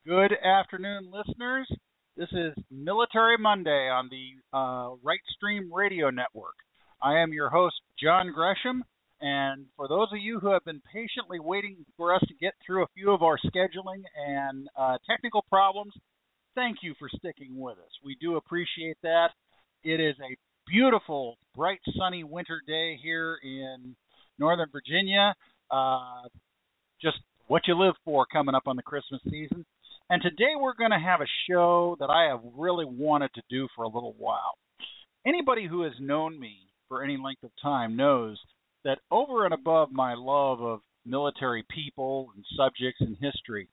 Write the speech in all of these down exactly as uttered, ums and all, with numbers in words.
Good afternoon, listeners. This is Military Monday on the uh, Right Stream Radio Network. I am your host, John Gresham, and for those of you who have been patiently waiting for us to get through a few of our scheduling and uh, technical problems, thank you for sticking with us. We do appreciate that. It is a beautiful, bright, sunny winter day here in Northern Virginia. Uh, just what you live for coming up on the Christmas season. And today we're going to have a show that I have really wanted to do for a little while. Anybody who has known me for any length of time knows that over and above my love of military people and subjects and history,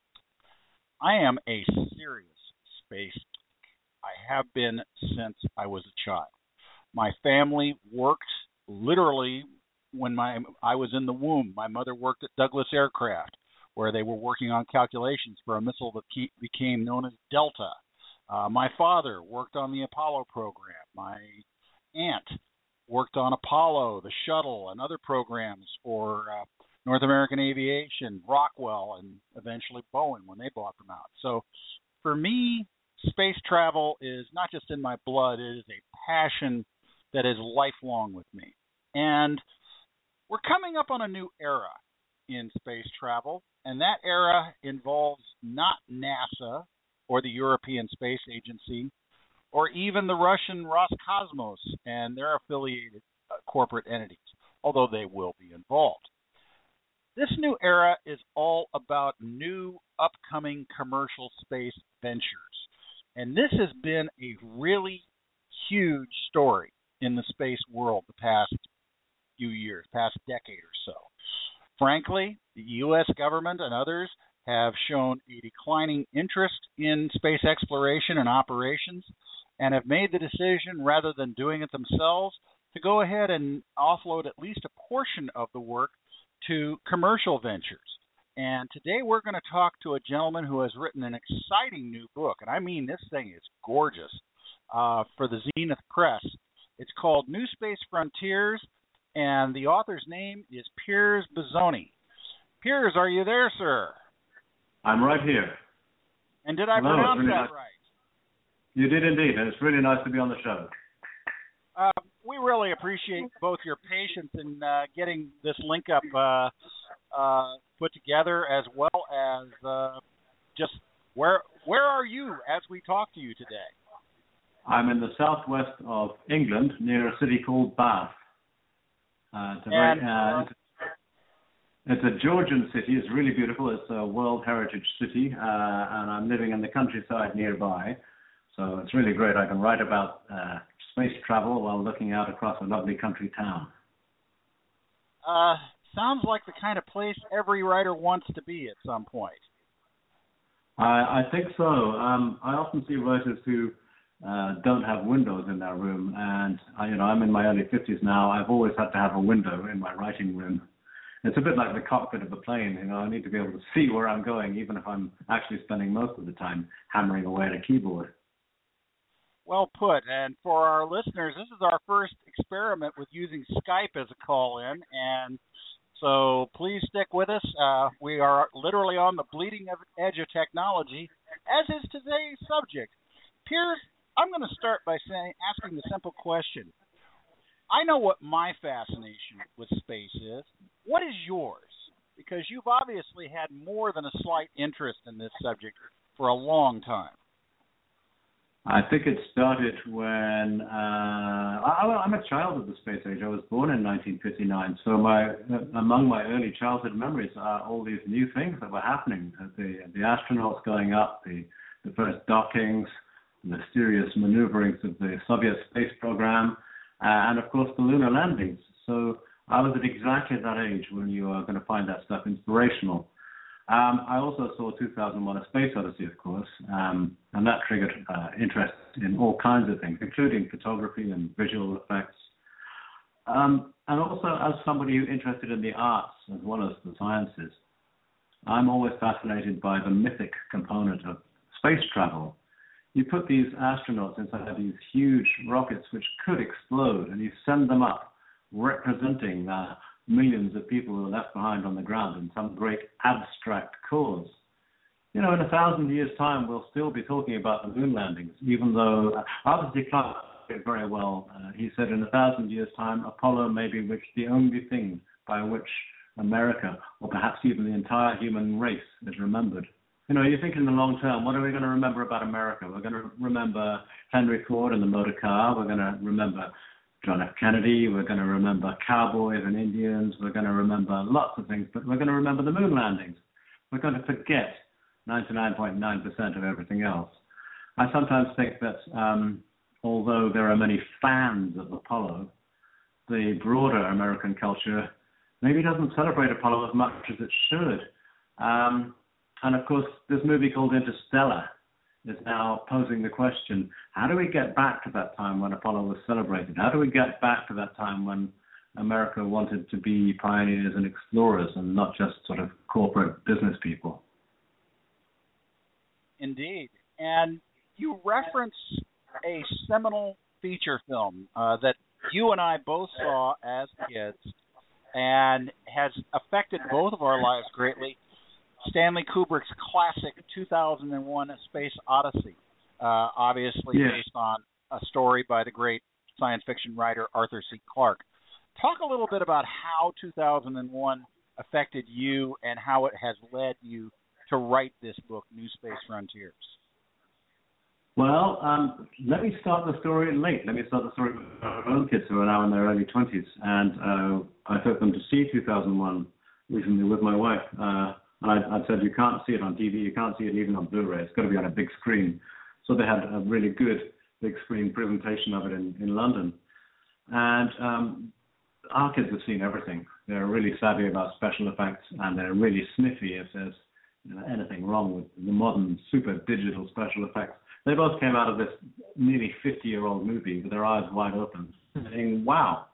I am a serious space geek. I have been since I was a child. My family worked literally when my I was in the womb. My mother worked at Douglas Aircraft, where they were working on calculations for a missile that ke- became known as Delta. Uh, my father worked on the Apollo program. My aunt worked on Apollo, the shuttle, and other programs for uh, North American Aviation, Rockwell, and eventually Boeing when they bought them out. So for me, space travel is not just in my blood, it is a passion that is lifelong with me. And we're coming up on a new era in space travel, and that era involves not NASA or the European Space Agency or even the Russian Roscosmos and their affiliated uh, corporate entities, although they will be involved. This new era is all about new upcoming commercial space ventures, and this has been a really huge story in the space world the past few years, past decade or so. Frankly, the U S government and others have shown a declining interest in space exploration and operations and have made the decision, rather than doing it themselves, to go ahead and offload at least a portion of the work to commercial ventures. And today we're going to talk to a gentleman who has written an exciting new book, and I mean this thing is gorgeous, uh, for the Zenith Press. It's called New Space Frontiers, and the author's name is Piers Bozzone. Piers, are you there, sir? I'm right here. And did I Hello, pronounce really that nice. right? You did indeed, and it's really nice to be on the show. Uh, we really appreciate both your patience in uh, getting this link up uh, uh, put together, as well as uh, just where where are you as we talk to you today? I'm in the southwest of England, near a city called Bath. Uh, it's, a very, And, uh, it's, it's a Georgian city. It's really beautiful. It's a World Heritage City, uh, and I'm living in the countryside nearby. So it's really great. I can write about uh, space travel while looking out across a lovely country town. Uh, sounds like the kind of place every writer wants to be at some point. I, I think so. Um, I often see writers who uh, don't have windows in their room, and I, you know, I'm in my early fifties now. I've always had to have a window in my writing room. It's a bit like the cockpit of a plane. You know, I need to be able to see where I'm going, even if I'm actually spending most of the time hammering away at a keyboard. Well put. And for our listeners, this is our first experiment with using Skype as a call-in, and so please stick with us. Uh, we are literally on the bleeding edge of technology, as is today's subject. Piers, I'm going to start by saying, asking the simple question. I know what my fascination with space is. What is yours? Because you've obviously had more than a slight interest in this subject for a long time. I think it started when uh, I, I'm a child of the space age. I was born in nineteen fifty-nine, so my among my early childhood memories are all these new things that were happening: the the astronauts going up, the the first dockings, the mysterious maneuverings of the Soviet space program, uh, and of course the lunar landings. So I was at exactly that age when you are going to find that stuff inspirational. Um, I also saw two thousand one: A Space Odyssey, of course, um, and that triggered uh, interest in all kinds of things, including photography and visual effects. Um, and also, as somebody who's interested in the arts as well as the sciences, I'm always fascinated by the mythic component of space travel. You put these astronauts inside these huge rockets which could explode, and you send them up representing uh, millions of people who are left behind on the ground in some great abstract cause. you know, in a thousand years' time, we'll still be talking about the moon landings, even though uh, Arthur C. Clarke did it very well. Uh, he said in a thousand years' time, Apollo may be which the only thing by which America, or perhaps even the entire human race, is remembered. You know, you think in the long term, what are we going to remember about America? We're going to remember Henry Ford and the motor car. We're going to remember John F. Kennedy. We're going to remember cowboys and Indians. We're going to remember lots of things, but we're going to remember the moon landings. We're going to forget ninety-nine point nine percent of everything else. I sometimes think that um, although there are many fans of Apollo, the broader American culture maybe doesn't celebrate Apollo as much as it should. Um, and of course, this movie called Interstellar is now posing the question, how do we get back to that time when Apollo was celebrated? How do we get back to that time when America wanted to be pioneers and explorers and not just sort of corporate business people? Indeed. And you reference a seminal feature film uh, that you and I both saw as kids and has affected both of our lives greatly, Stanley Kubrick's classic two thousand one A Space Odyssey, uh, obviously yeah. based on a story by the great science fiction writer Arthur C. Clarke. Talk a little bit about how two thousand one affected you and how it has led you to write this book, New Space Frontiers. Well, um, let me start the story late. Let me start the story with our own kids who are now in their early twenties. And uh, I took them to see two thousand one recently with my wife. Uh, and I, I said, you can't see it on T V. You can't see it even on Blu-ray. It's got to be on a big screen. So they had a really good big screen presentation of it in, in London. And um, our kids have seen everything. They're really savvy about special effects, and they're really sniffy if there's you know, anything wrong with the modern super digital special effects. They both came out of this nearly fifty-year-old movie with their eyes wide open, saying, wow.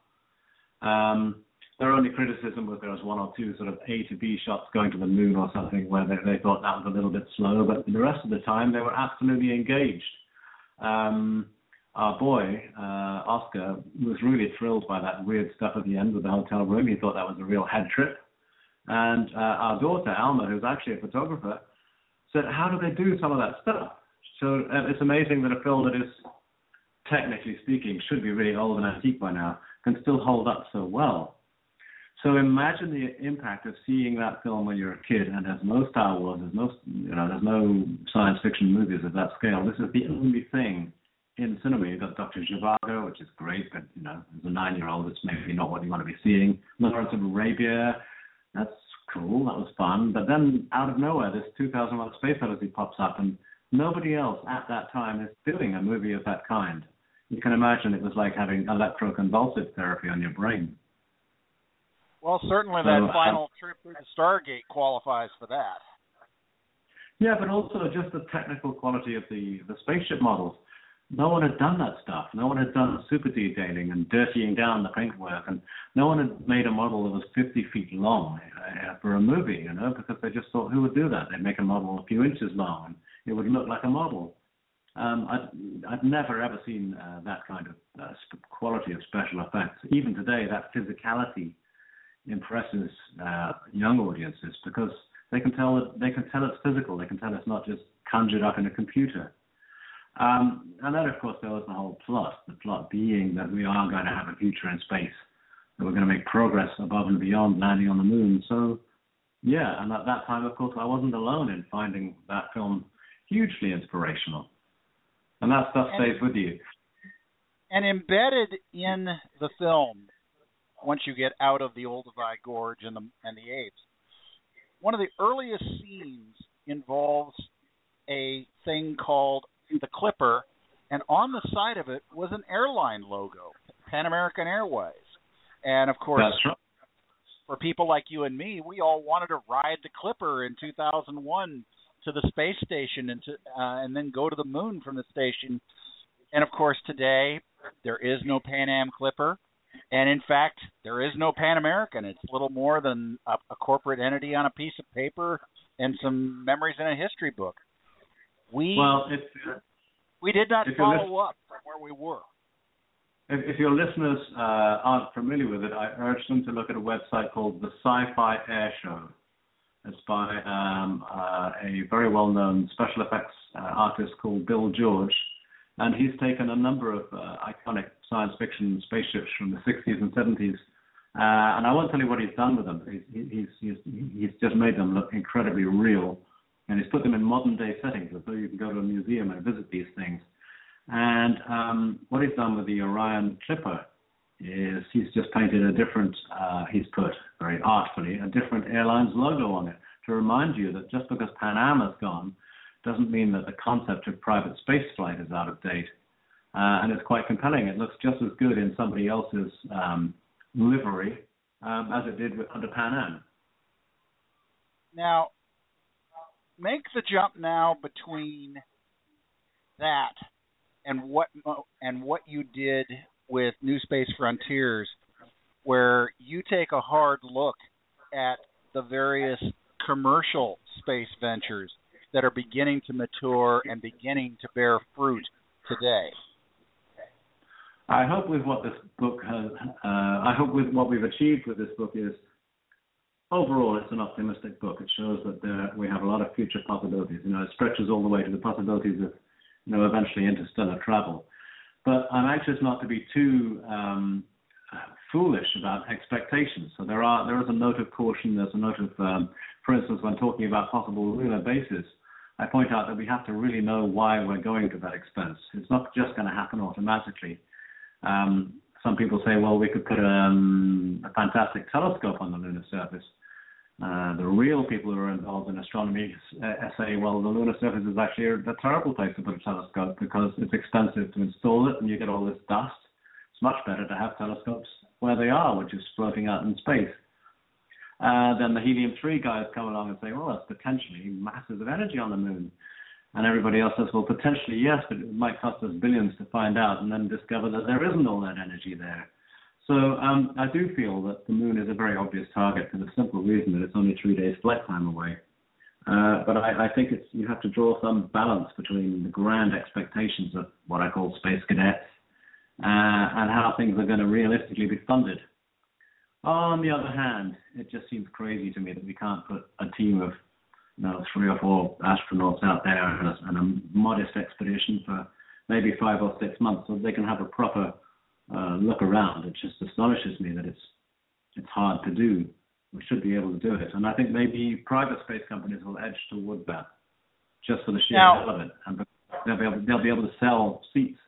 Um, their only criticism was there was one or two sort of A to B shots going to the moon or something where they, they thought that was a little bit slow, but the rest of the time they were absolutely engaged. Um, our boy, uh, Oscar, was really thrilled by that weird stuff at the end with the hotel room. He thought that was a real head trip. And uh, our daughter, Alma, who's actually a photographer, said, how do they do some of that stuff? So uh, it's amazing that a film that is, technically speaking, should be really old and antique by now, can still hold up so well. So imagine the impact of seeing that film when you're a kid, and there's no Star Wars, there's no, you know, there's no science fiction movies of that scale. This is the only thing in cinema. You've got Doctor Zhivago, which is great, but, you know, as a nine-year-old, it's maybe not what you want to be seeing. Lawrence of Arabia, that's cool, that was fun. But then, out of nowhere, this two thousand one Space Odyssey pops up, and nobody else at that time is doing a movie of that kind. You can imagine it was like having electroconvulsive therapy on your brain. Well, certainly so, that final uh, trip through the Stargate qualifies for that. Yeah, but also just the technical quality of the, the spaceship models. No one had done that stuff. No one had done super detailing and dirtying down the paintwork, and no one had made a model that was fifty feet long uh, for a movie, you know, because they just thought, who would do that? They'd make a model a few inches long, and it would look like a model. Um, I'd, I'd never, ever seen uh, that kind of uh, quality of special effects. Even today, that physicality impresses uh, young audiences because they can tell it, they can tell it's physical. They can tell it's not just conjured up in a computer. Um, and then, of course, there was the whole plot, the plot being that we are going to have a future in space, that we're going to make progress above and beyond landing on the moon. So, yeah, and at that time, of course, I wasn't alone in finding that film hugely inspirational. And that stuff and, stays with you. And embedded in the film, once you get out of the Olduvai Gorge and the, and the apes, one of the earliest scenes involves a thing called the Clipper, and on the side of it was an airline logo, Pan American Airways. And, of course, That's right. For people like you and me, we all wanted to ride the Clipper in two thousand one to the space station and, to, uh, and then go to the moon from the station. And, of course, today there is no Pan Am Clipper. And, in fact, there is no Pan American. It's little more than a, a corporate entity on a piece of paper and some memories in a history book. We well, if, we did not if follow up from where we were. If, if your listeners uh, aren't familiar with it, I urge them to look at a website called the Sci-Fi Air Show. It's by um, uh, a very well-known special effects uh, artist called Bill George, and he's taken a number of uh, iconic science fiction spaceships from the sixties and seventies, uh, and I won't tell you what he's done with them. He's, he's, he's, he's just made them look incredibly real, and he's put them in modern-day settings, so you can go to a museum and visit these things. And um, what he's done with the Orion Clipper is he's just painted a different, uh, he's put very artfully, a different airline's logo on it to remind you that just because Pan Am has gone doesn't mean that the concept of private space flight is out of date. Uh, and it's quite compelling. It looks just as good in somebody else's um, livery um, as it did with, under Pan Am. Now, make the jump now between that and what and what you did with New Space Frontiers, where you take a hard look at the various commercial space ventures that are beginning to mature and beginning to bear fruit today. I hope with what this book has, uh, I hope with what we've achieved with this book is, overall, it's an optimistic book. It shows that there, we have a lot of future possibilities. You know, it stretches all the way to the possibilities of, you know, eventually interstellar travel. But I'm anxious not to be too um, foolish about expectations. So there are there is a note of caution. There's a note of, um, for instance, when talking about possible lunar bases, I point out that we have to really know why we're going to that expense. It's not just going to happen automatically. Um, some people say, well, we could put um, a fantastic telescope on the lunar surface. Uh, the real people who are involved in astronomy uh, say, well, the lunar surface is actually a, a terrible place to put a telescope because it's expensive to install it and you get all this dust. It's much better to have telescopes where they are, which is floating out in space. Uh, then the helium three guys come along and say, well, that's potentially masses of energy on the moon. And everybody else says, well, potentially yes, but it might cost us billions to find out, and then discover that there isn't all that energy there. So um, I do feel that the moon is a very obvious target for the simple reason that it's only three days flight time away. Uh, but I, I think it's you have to draw some balance between the grand expectations of what I call space cadets uh, and how things are going to realistically be funded. On the other hand, it just seems crazy to me that we can't put a team of you know, three or four astronauts out there and a, and a modest expedition for maybe five or six months so they can have a proper uh, look around. It just astonishes me that it's it's hard to do. We should be able to do it. And I think maybe private space companies will edge toward that just for the sheer hell of it. And they'll be able, they'll be able to sell seats.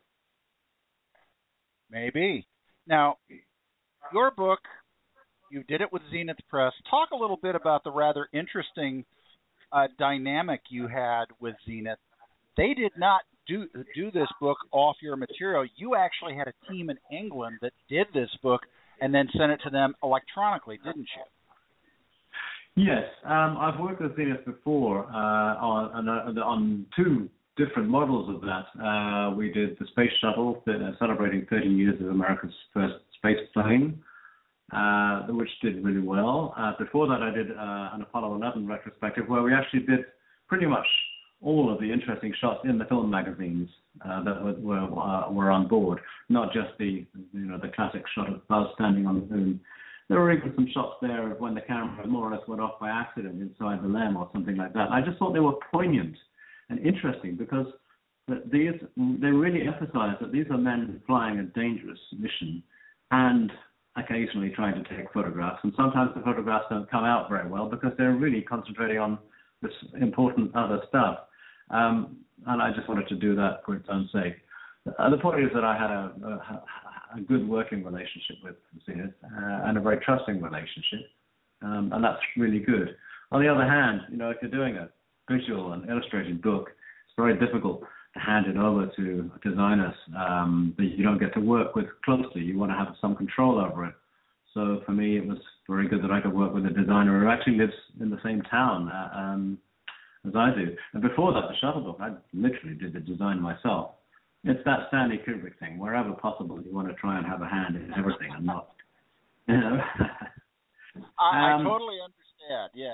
Maybe. Now, your book, you did it with Zenith Press. Talk a little bit about the rather interesting uh, dynamic you had with Zenith. They did not do do this book off your material. You actually had a team in England that did this book and then sent it to them electronically, didn't you? Yes. Um, I've worked with Zenith before uh, on, on, on two different models of that. Uh, we did the Space Shuttle, uh, celebrating thirty years of America's first space plane, uh, which did really well. Uh, before that, I did uh, an Apollo eleven retrospective where we actually did pretty much all of the interesting shots in the film magazines uh, that were were, uh, were on board, not just the you know the classic shot of Buzz standing on the moon. There were even some shots there of when the camera more or less went off by accident inside the L E M or something like that. I just thought they were poignant and interesting because these they really emphasize that these are men flying a dangerous mission and occasionally trying to take photographs. And sometimes the photographs don't come out very well because they're really concentrating on this important other stuff. Um, and I just wanted to do that for its own sake. Uh, the point is that I had a, a, a good working relationship with Zenith uh, and a very trusting relationship, um, and that's really good. On the other hand, you know, if you're doing a visual and illustrated book, it's very difficult to hand it over to designers um, that you don't get to work with closely. You want to have some control over it. So for me, it was very good that I could work with a designer who actually lives in the same town uh, um, as I do. And before that, the shuttle book, I literally did the design myself. It's that Stanley Kubrick thing. Wherever possible, you want to try and have a hand in everything and not, you know. I, um, I totally understand, yeah.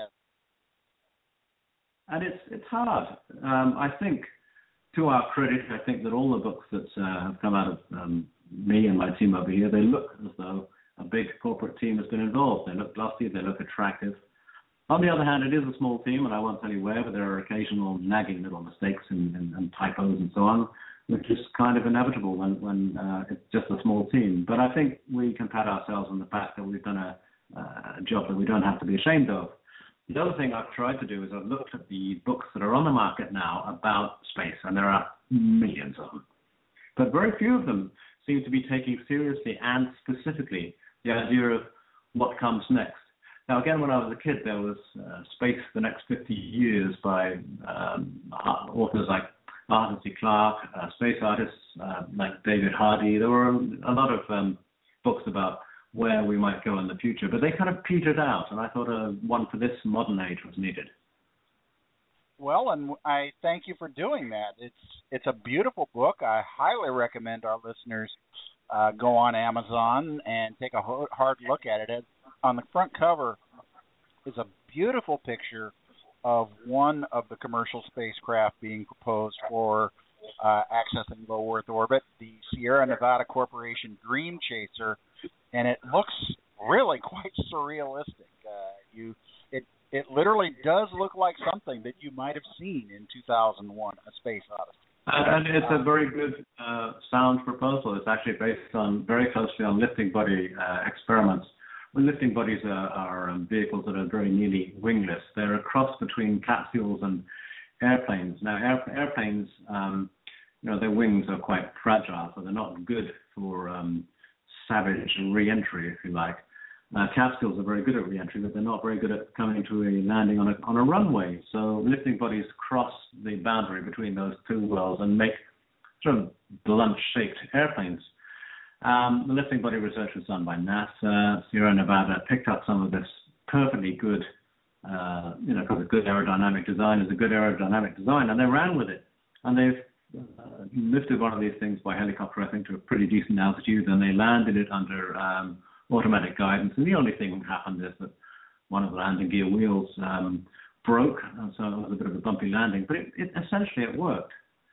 And it's it's hard. Um, I think, to our credit, I think that all the books that uh, have come out of um, me and my team over here, they look as though a big corporate team has been involved. They look glossy, they look attractive. On the other hand, it is a small team, and I won't tell you where, but there are occasional nagging little mistakes and, and, and typos and so on, which is kind of inevitable when, when uh, it's just a small team. But I think we can pat ourselves on the back that we've done a, uh, a job that we don't have to be ashamed of. The other thing I've tried to do is I've looked at the books that are on the market now about space, and there are millions of them. But very few of them seem to be taking seriously and specifically the idea of what comes next. Now, again, when I was a kid, there was uh, Space the Next fifty Years by um, authors like Arthur C. Clarke, uh, space artists uh, like David Hardy. There were a lot of um, books about where we might go in the future, but they kind of petered out, and I thought uh, one for this modern age was needed. Well, and I thank you for doing that. It's it's a beautiful book. I highly recommend our listeners uh, go on Amazon and take a hard look at it. On the front cover is a beautiful picture of one of the commercial spacecraft being proposed for uh, accessing low Earth orbit, the Sierra Nevada Corporation Dream Chaser, and it looks really quite surrealistic. Uh, you, it it literally does look like something that you might have seen in two thousand one, A Space Odyssey. And it's a very good uh, sound proposal. It's actually based on very closely on lifting body uh, experiments. Well, lifting bodies are, are um, vehicles that are very nearly wingless. They're a cross between capsules and airplanes. Now, air, airplanes, um, you know, their wings are quite fragile, so they're not good for um, savage re-entry, if you like. Uh, capsules are very good at re-entry, but they're not very good at coming to a landing on a, on a runway. So lifting bodies cross the boundary between those two worlds and make sort of blunt-shaped airplanes. Um, the lifting body research was done by NASA. Sierra Nevada picked up some of this perfectly good, uh, you know, because a good aerodynamic design is a good aerodynamic design, and they ran with it. And they've uh, lifted one of these things by helicopter, I think, to a pretty decent altitude, and they landed it under um, automatic guidance. And the only thing that happened is that one of the landing gear wheels um, broke, and so it was a bit of a bumpy landing. But it, it essentially it worked.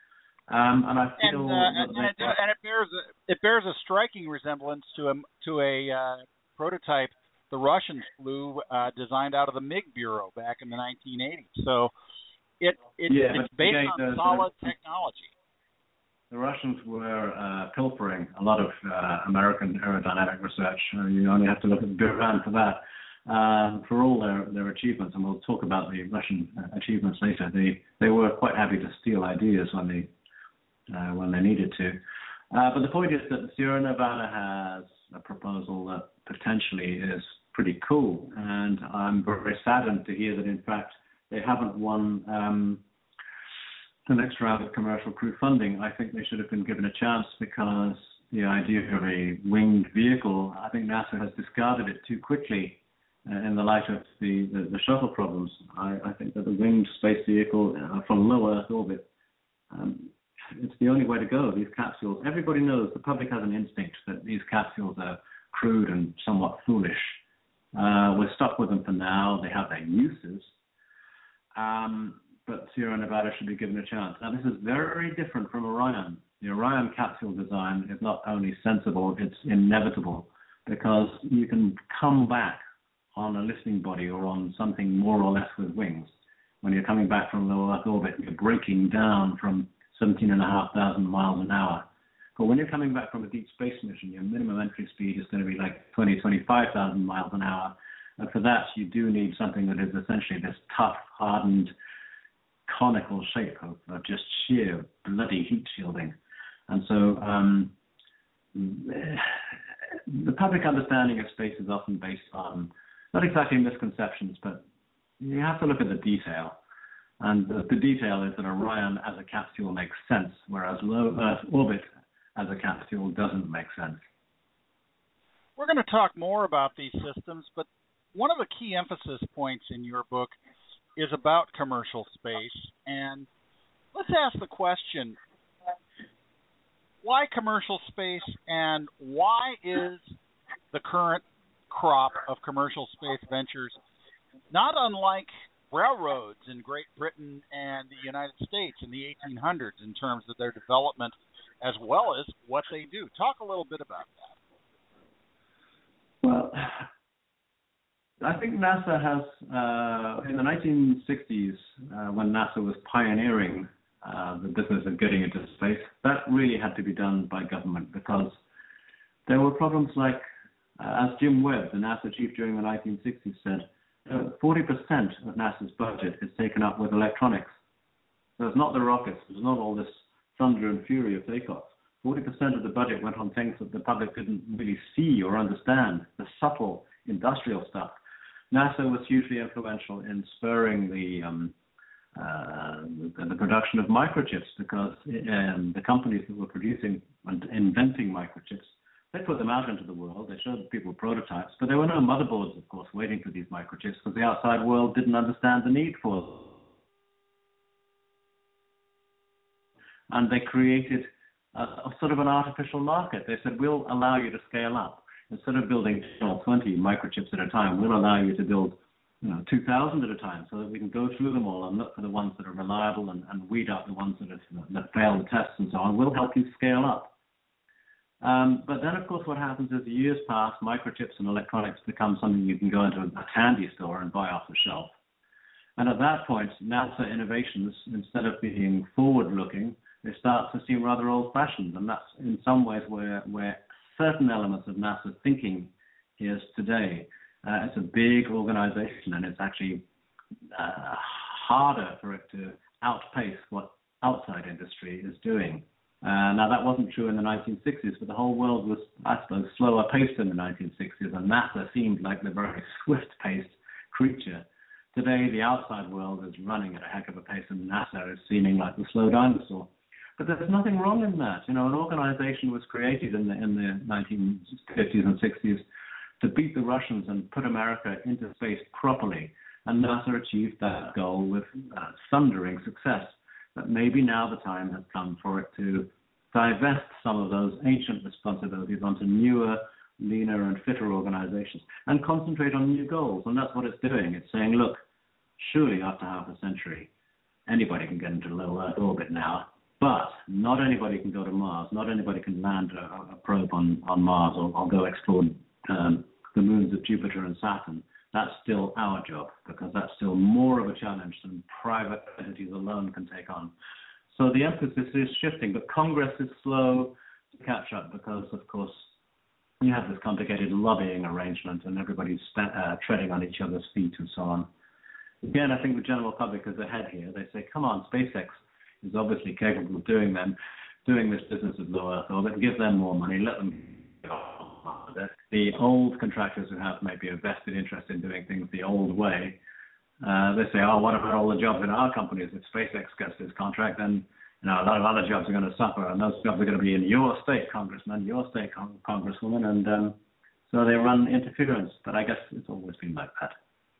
Um, and I feel and, uh, and, and, it, and it bears a, it bears a striking resemblance to a to a uh, prototype the Russians flew, uh, designed out of the MiG Bureau back in the nineteen eighties. So it, it yeah, it's based again, on the, solid the, technology. The Russians were uh, pilfering a lot of uh, American aerodynamic research. Uh, you only have to look at Buran for that. Um, for all their, their achievements, and we'll talk about the Russian uh, achievements later, they they were quite happy to steal ideas when they Uh, when they needed to. Uh, but the point is that Sierra Nevada has a proposal that potentially is pretty cool, and I'm very saddened to hear that, in fact, they haven't won um, the next round of commercial crew funding. I think they should have been given a chance, because the idea of a winged vehicle, I think NASA has discarded it too quickly uh, in the light of the, the, the shuttle problems. I, I think that the winged space vehicle uh, from low Earth orbit, um, it's the only way to go. These capsules, everybody knows, the public has an instinct that these capsules are crude and somewhat foolish. Uh, we're stuck with them for now. They have their uses. Um, but Sierra Nevada should be given a chance. Now, this is very different from Orion. The Orion capsule design is not only sensible, it's inevitable, because you can come back on a lifting body or on something more or less with wings. When you're coming back from low Earth orbit, you're breaking down from seventeen and a half thousand miles an hour. But when you're coming back from a deep space mission, your minimum entry speed is going to be like twenty, twenty-five thousand miles an hour. And for that, you do need something that is essentially this tough, hardened, conical shape of, of just sheer bloody heat shielding. And so um, the public understanding of space is often based on, not exactly misconceptions, but you have to look at the detail. And the, the detail is that Orion as a capsule makes sense, whereas low Earth orbit as a capsule doesn't make sense. We're going to talk more about these systems, but one of the key emphasis points in your book is about commercial space. And let's ask the question, why commercial space, and why is the current crop of commercial space ventures not unlike railroads in Great Britain and the United States in the eighteen hundreds in terms of their development as well as what they do? Talk a little bit about that. Well, I think NASA has, uh, in the nineteen sixties, uh, when NASA was pioneering uh, the business of getting into space, that really had to be done by government because there were problems like, uh, as Jim Webb, the NASA chief during the nineteen sixties said, uh, forty percent of NASA's budget is taken up with electronics. So it's not the rockets, it's not all this thunder and fury of takeoffs. forty percent of the budget went on things that the public didn't really see or understand, the subtle industrial stuff. NASA was hugely influential in spurring the um, uh, the, the production of microchips because um, the companies that were producing and inventing microchips, they put them out into the world. They showed people prototypes, but there were no motherboards, of course, waiting for these microchips because the outside world didn't understand the need for them. And they created a, a sort of an artificial market. They said, we'll allow you to scale up. Instead of building ten or twenty microchips at a time, we'll allow you to build you know, two thousand at a time so that we can go through them all and look for the ones that are reliable and, and weed out the ones that, have, that fail the tests and so on. We'll help you scale up. Um, but then, of course, what happens is the years pass, microchips and electronics become something you can go into a candy store and buy off the shelf. And at that point, NASA innovations, instead of being forward-looking, they start to seem rather old-fashioned. And that's in some ways where, where certain elements of NASA's thinking is today. Uh, it's a big organization, and it's actually uh, harder for it to outpace what outside industry is doing. Uh, now, that wasn't true in the nineteen sixties, but the whole world was, I suppose, slower paced in the nineteen sixties, and NASA seemed like the very swift-paced creature. Today, the outside world is running at a heck of a pace, and NASA is seeming like the slow dinosaur. But there's nothing wrong in that. You know, an organization was created in the, in the nineteen fifties and sixties to beat the Russians and put America into space properly, and NASA achieved that goal with uh, thundering success. But maybe now the time has come for it to divest some of those ancient responsibilities onto newer, leaner and fitter organizations and concentrate on new goals. And that's what it's doing. It's saying, look, surely after half a century, anybody can get into low Earth orbit now, but not anybody can go to Mars. Not anybody can land a, a probe on, on Mars or, or go explore um, the moons of Jupiter and Saturn. That's still our job, because that's still more of a challenge than private entities alone can take on. So the emphasis is shifting, but Congress is slow to catch up because, of course, you have this complicated lobbying arrangement and everybody's sta- uh, treading on each other's feet and so on. Again, I think the general public is ahead here. They say, come on, SpaceX is obviously capable of doing them, doing this business of low Earth orbit, give them more money, let them go. The old contractors who have maybe a vested interest in doing things the old way, uh, they say, oh, what about all the jobs in our companies? If SpaceX gets this contract, then you know, a lot of other jobs are going to suffer, and those jobs are going to be in your state, congressman, your state, con- congresswoman, and um, so they run interference. But I guess it's always been like that.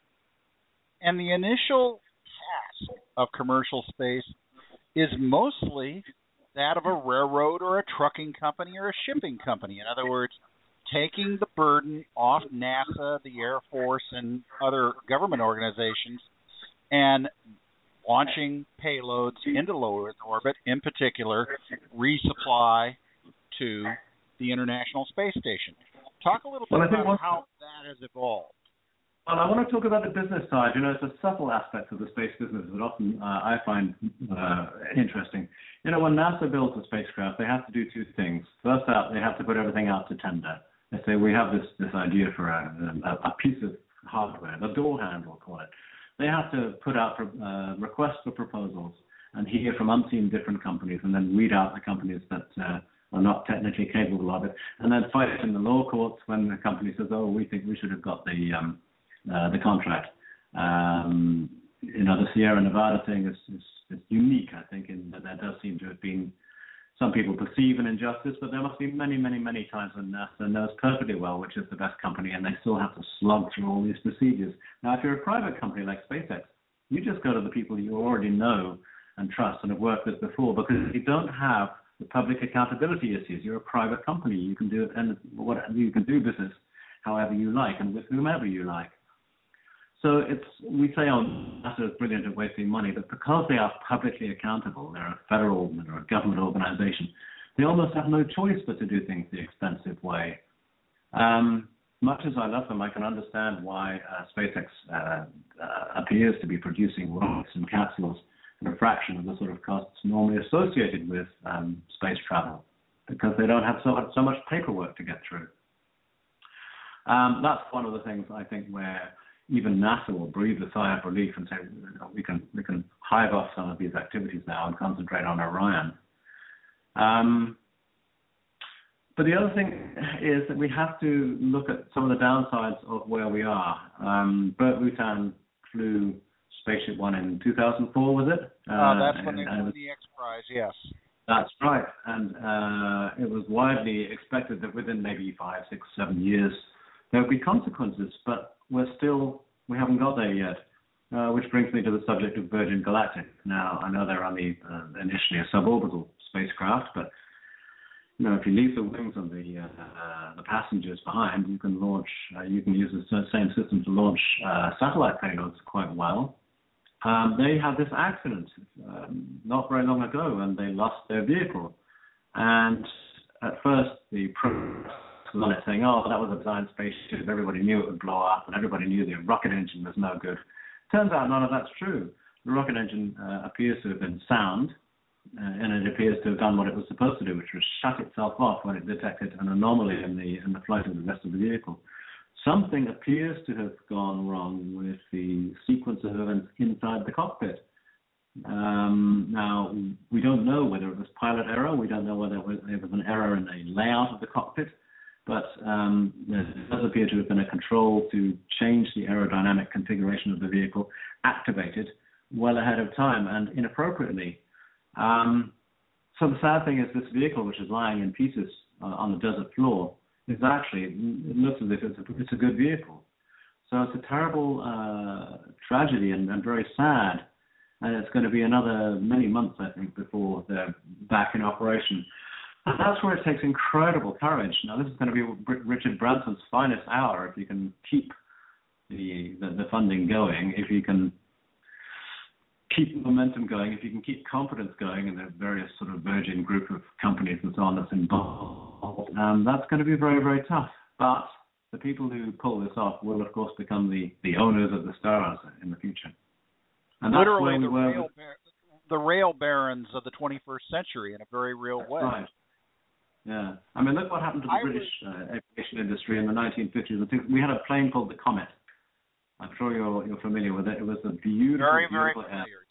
And the initial task of commercial space is mostly that of a railroad or a trucking company or a shipping company. In other words, taking the burden off NASA, the Air Force, and other government organizations and launching payloads into low Earth orbit, in particular, resupply to the International Space Station. Talk a little bit well, about how that has evolved. Well, I want to talk about the business side. You know, it's a subtle aspect of the space business that often uh, I find uh, interesting. You know, when NASA builds a spacecraft, they have to do two things. First out, they have to put everything out to tender. They say, we have this, this idea for a, a, a piece of hardware, the door handle, call it. They have to put out uh, requests for proposals and hear from umpteen different companies and then weed out the companies that uh, are not technically capable of it, and then fight in the law courts when the company says, oh, we think we should have got the um, uh, the contract. Um, you know, the Sierra Nevada thing is, is, is unique, I think, in that there does seem to have been some people perceive an injustice, but there must be many, many, many times when NASA knows perfectly well which is the best company, and they still have to slog through all these procedures. Now, if you're a private company like SpaceX, you just go to the people you already know and trust and have worked with before, because you don't have the public accountability issues. You're a private company. You can do it, and what you can do business however you like and with whomever you like. So it's, we say, oh, NASA is brilliant at wasting money, but because they are publicly accountable, they're a federal, they're a government organization, they almost have no choice but to do things the expensive way. Um, much as I love them, I can understand why uh, SpaceX uh, uh, appears to be producing rockets and capsules at a fraction of the sort of costs normally associated with um, space travel, because they don't have so, so much paperwork to get through. Um, that's one of the things I think where even NASA will breathe a sigh of relief and say, we can we can hive off some of these activities now and concentrate on Orion. Um, but the other thing is that we have to look at some of the downsides of where we are. Um, Burt Rutan flew Spaceship One in two thousand four, was it? Uh, uh, that's and, when they won was, the X Prize, yes. That's right. And uh, it was widely expected that within maybe five, six, seven years, there would be consequences, but we're still, we haven't got there yet, uh, which brings me to the subject of Virgin Galactic. Now, I know they're only uh, initially a suborbital spacecraft, but you know, if you leave the wings and the uh, the passengers behind, you can launch, uh, you can use the same system to launch uh, satellite payloads quite well. Um, they had this accident um, not very long ago, and they lost their vehicle. And at first, the press was on it saying, "Oh, that was a designed spaceship. Everybody knew it would blow up, and everybody knew the rocket engine was no good." Turns out none of that's true. The rocket engine uh, appears to have been sound, uh, and it appears to have done what it was supposed to do, which was shut itself off when it detected an anomaly in the in the flight of the rest of the vehicle. Something appears to have gone wrong with the sequence of events inside the cockpit. Um, now, we don't know whether it was pilot error. We don't know whether it was, it was an error in the layout of the cockpit. But um, there does appear to have been a control to change the aerodynamic configuration of the vehicle activated well ahead of time and inappropriately. Um, so the sad thing is this vehicle, which is lying in pieces uh, on the desert floor, is actually, it looks as if it's a, it's a good vehicle. So it's a terrible uh, tragedy and, and very sad. And it's going to be another many months, I think, before they're back in operation. And that's where it takes incredible courage. Now, this is going to be Richard Branson's finest hour if you can keep the, the, the funding going, if you can keep momentum going, if you can keep confidence going in the various sort of Virgin group of companies and so on that's involved. Um, that's going to be very, very tough. But the people who pull this off will, of course, become the, the owners of the stars in the future. And that's literally where we the, were rail with, bar- the rail barons of the twenty-first century in a very real that's way. right. Yeah. I mean, look what happened to the I British was, uh, aviation industry in the nineteen fifties. I think we had a plane called the Comet. I'm sure you're you're familiar with it. It was a beautiful, very, very beautiful air. familiar.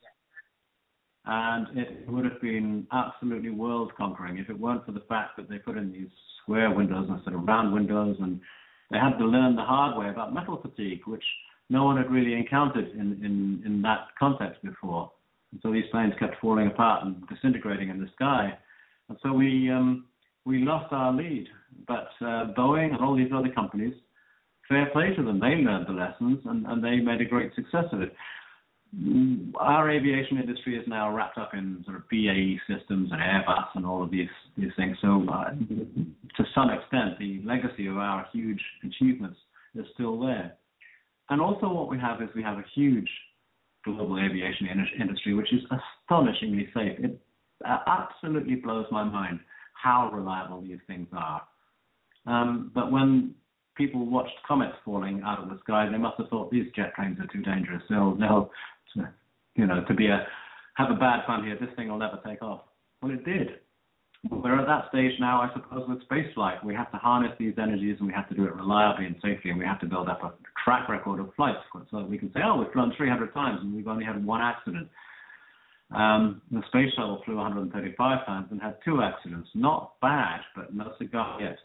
And it would have been absolutely world-conquering if it weren't for the fact that they put in these square windows instead of round windows, and they had to learn the hard way about metal fatigue, which no one had really encountered in, in, in that context before. And so these planes kept falling apart and disintegrating in the sky. And so we um, we lost our lead. But uh, Boeing and all these other companies, fair play to them. They learned the lessons, and, and they made a great success of it. Our aviation industry is now wrapped up in sort of B A E systems and Airbus and all of these these things. So uh, to some extent, the legacy of our huge achievements is still there. And also what we have is we have a huge global aviation in- industry, which is astonishingly safe. It uh, absolutely blows my mind how reliable these things are. Um, but when people watched comets falling out of the sky, they must have thought these jet planes are too dangerous. They'll, they'll you know, to be a have a bad fun here. This thing will never take off. Well, it did. We're at that stage now, I suppose, with spaceflight. We have to harness these energies, and we have to do it reliably and safely, and we have to build up a track record of flights so that we can say, oh, we've flown three hundred times and we've only had one accident. Um, the space shuttle flew one hundred thirty-five times and had two accidents. Not bad, but no cigar yet.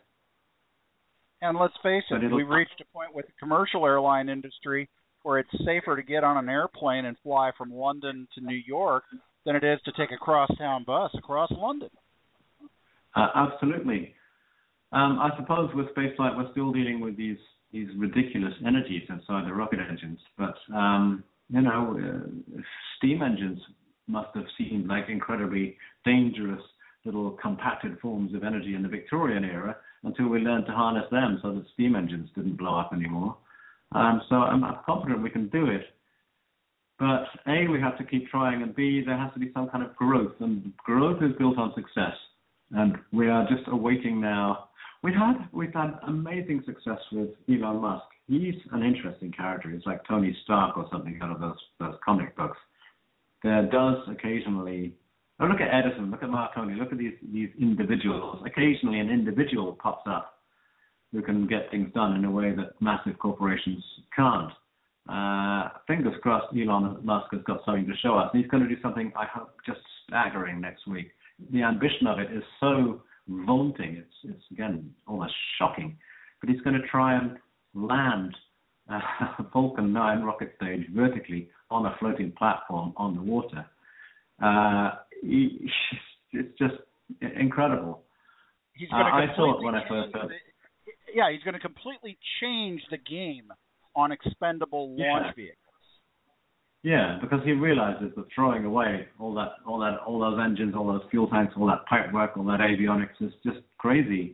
And let's face it, we've reached a point with the commercial airline industry where it's safer to get on an airplane and fly from London to New York than it is to take a cross-town bus across London. Uh, absolutely. Um, I suppose with spaceflight we're still dealing with these these ridiculous energies inside the rocket engines, but um, you know, uh, steam engines must have seemed like incredibly dangerous little compacted forms of energy in the Victorian era until we learned to harness them so that steam engines didn't blow up anymore. Um, so I'm, I'm confident we can do it. But A, we have to keep trying, and B, there has to be some kind of growth, and growth is built on success. And we are just awaiting now. We've had we've had amazing success with Elon Musk. He's an interesting character. He's like Tony Stark or something out of those those comic books. There does occasionally. Oh, look at Edison. Look at Marconi. Look at these these individuals. Occasionally, an individual pops up who can get things done in a way that massive corporations can't. Uh, fingers crossed, Elon Musk has got something to show us. And he's going to do something, I hope, just staggering next week. The ambition of it is so vaunting. It's, it's again, almost shocking. But he's going to try and land uh, a Falcon nine rocket stage vertically on a floating platform on the water. Uh, he, it's just incredible. He's going to uh, I thought when I first heard... Yeah, he's going to completely change the game on expendable launch yeah. vehicles. Yeah, because he realizes that throwing away all that, all that, all those engines, all those fuel tanks, all that pipe work, all that avionics is just crazy.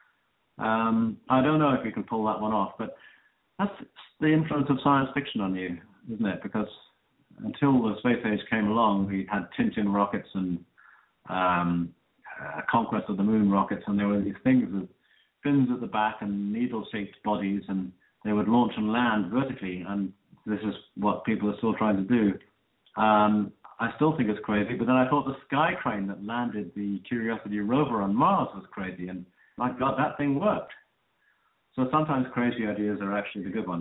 Um, I don't know if you can pull that one off, but that's the influence of science fiction on you, isn't it? Because until the space age came along, we had Tintin rockets and um, uh, Conquest of the Moon rockets, and there were these things with fins at the back and needle-shaped bodies, and they would launch and land vertically, and this is what people are still trying to do. Um, I still think it's crazy, but then I thought the sky crane that landed the Curiosity rover on Mars was crazy, and my God, that thing worked. So sometimes crazy ideas are actually the good ones.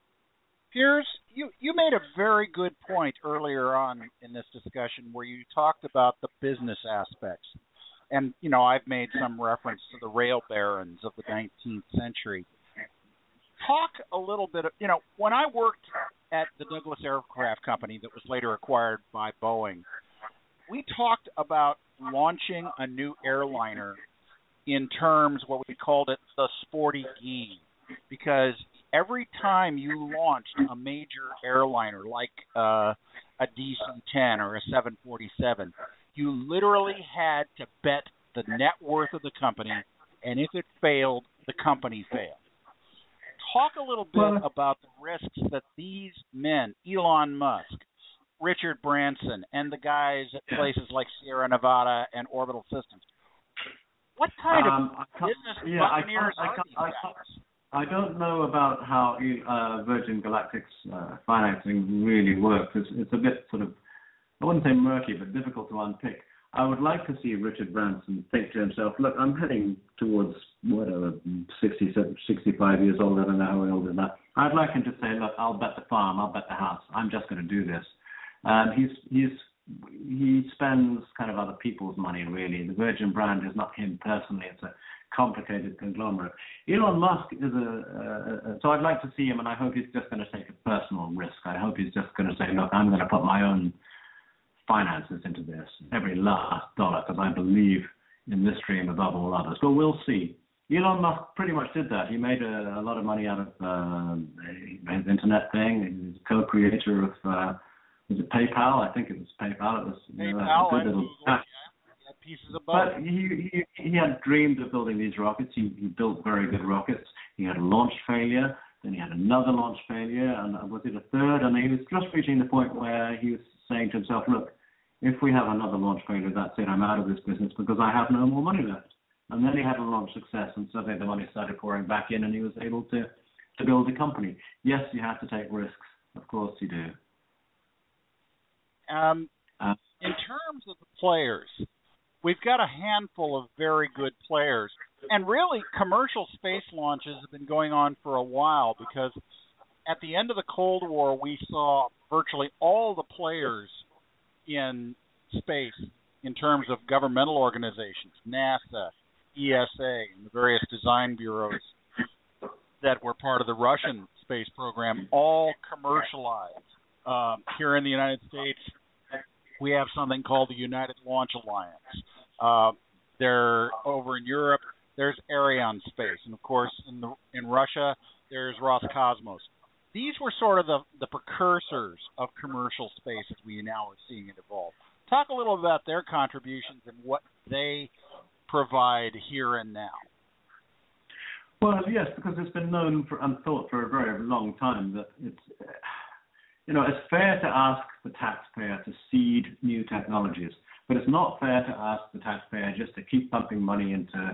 Piers, you, you made a very good point earlier on in this discussion where you talked about the business aspects. And, you know, I've made some reference to the rail barons of the nineteenth century. Talk a little bit of, you know, when I worked at the Douglas Aircraft Company that was later acquired by Boeing, we talked about launching a new airliner in terms, what we called it, the sporty game. Because every time you launched a major airliner like uh, a D C ten or a seven forty-seven, you literally had to bet the net worth of the company, and if it failed, the company failed. Talk a little bit well, about the risks that these men, Elon Musk, Richard Branson, and the guys at yeah. places like Sierra Nevada and Orbital Systems, what kind um, of business yeah, buccaneers I, are I, these I, guys? I don't know about how uh, Virgin Galactic's uh, financing really works. It's, it's a bit sort of, I wouldn't say murky, but difficult to unpick. I would like to see Richard Branson think to himself, look, I'm heading towards, whatever, sixty, sixty-five years old, I don't know how old is that. I'd like him to say, look, I'll bet the farm, I'll bet the house. I'm just going to do this. Um, he's, he's, he spends kind of other people's money, really. The Virgin brand is not him personally. It's a complicated conglomerate. Elon Musk is a, a, a, so I'd like to see him, and I hope he's just going to take a personal risk. I hope he's just going to say, look, I'm going to put my own finances into this, every last dollar, because I believe in this dream above all others. But we'll see. Elon Musk pretty much did that. He made a, a lot of money out of uh, his internet thing. He's a co-creator of, uh, was it PayPal? I think it was PayPal. It was you know, PayPal a good and little, Google, yeah. Pieces of both. But he, he he had dreamed of building these rockets. He, he built very good rockets. He had a launch failure. Then he had another launch failure. And was it a third? And he was just reaching the point where he was saying to himself, look, if we have another launch failure, that's it, I'm out of this business because I have no more money left. And then he had a launch success, and suddenly the money started pouring back in, and he was able to, to build a company. Yes, you have to take risks. Of course you do. Um, uh, in terms of the players, we've got a handful of very good players. And really, commercial space launches have been going on for a while because at the end of the Cold War, we saw virtually all the players in space in terms of governmental organizations, NASA, E S A, and the various design bureaus that were part of the Russian space program, all commercialized. Um, here in the United States, we have something called the United Launch Alliance. Uh, there, over in Europe, there's Ariane Space, and of course, in the in Russia, there's Roscosmos. These were sort of the, the precursors of commercial space as we now are seeing it evolve. Talk a little about their contributions and what they provide here and now. Well, yes, because it's been known for, and thought for a very long time that it's, you know, it's fair to ask the taxpayer to seed new technologies, but it's not fair to ask the taxpayer just to keep pumping money into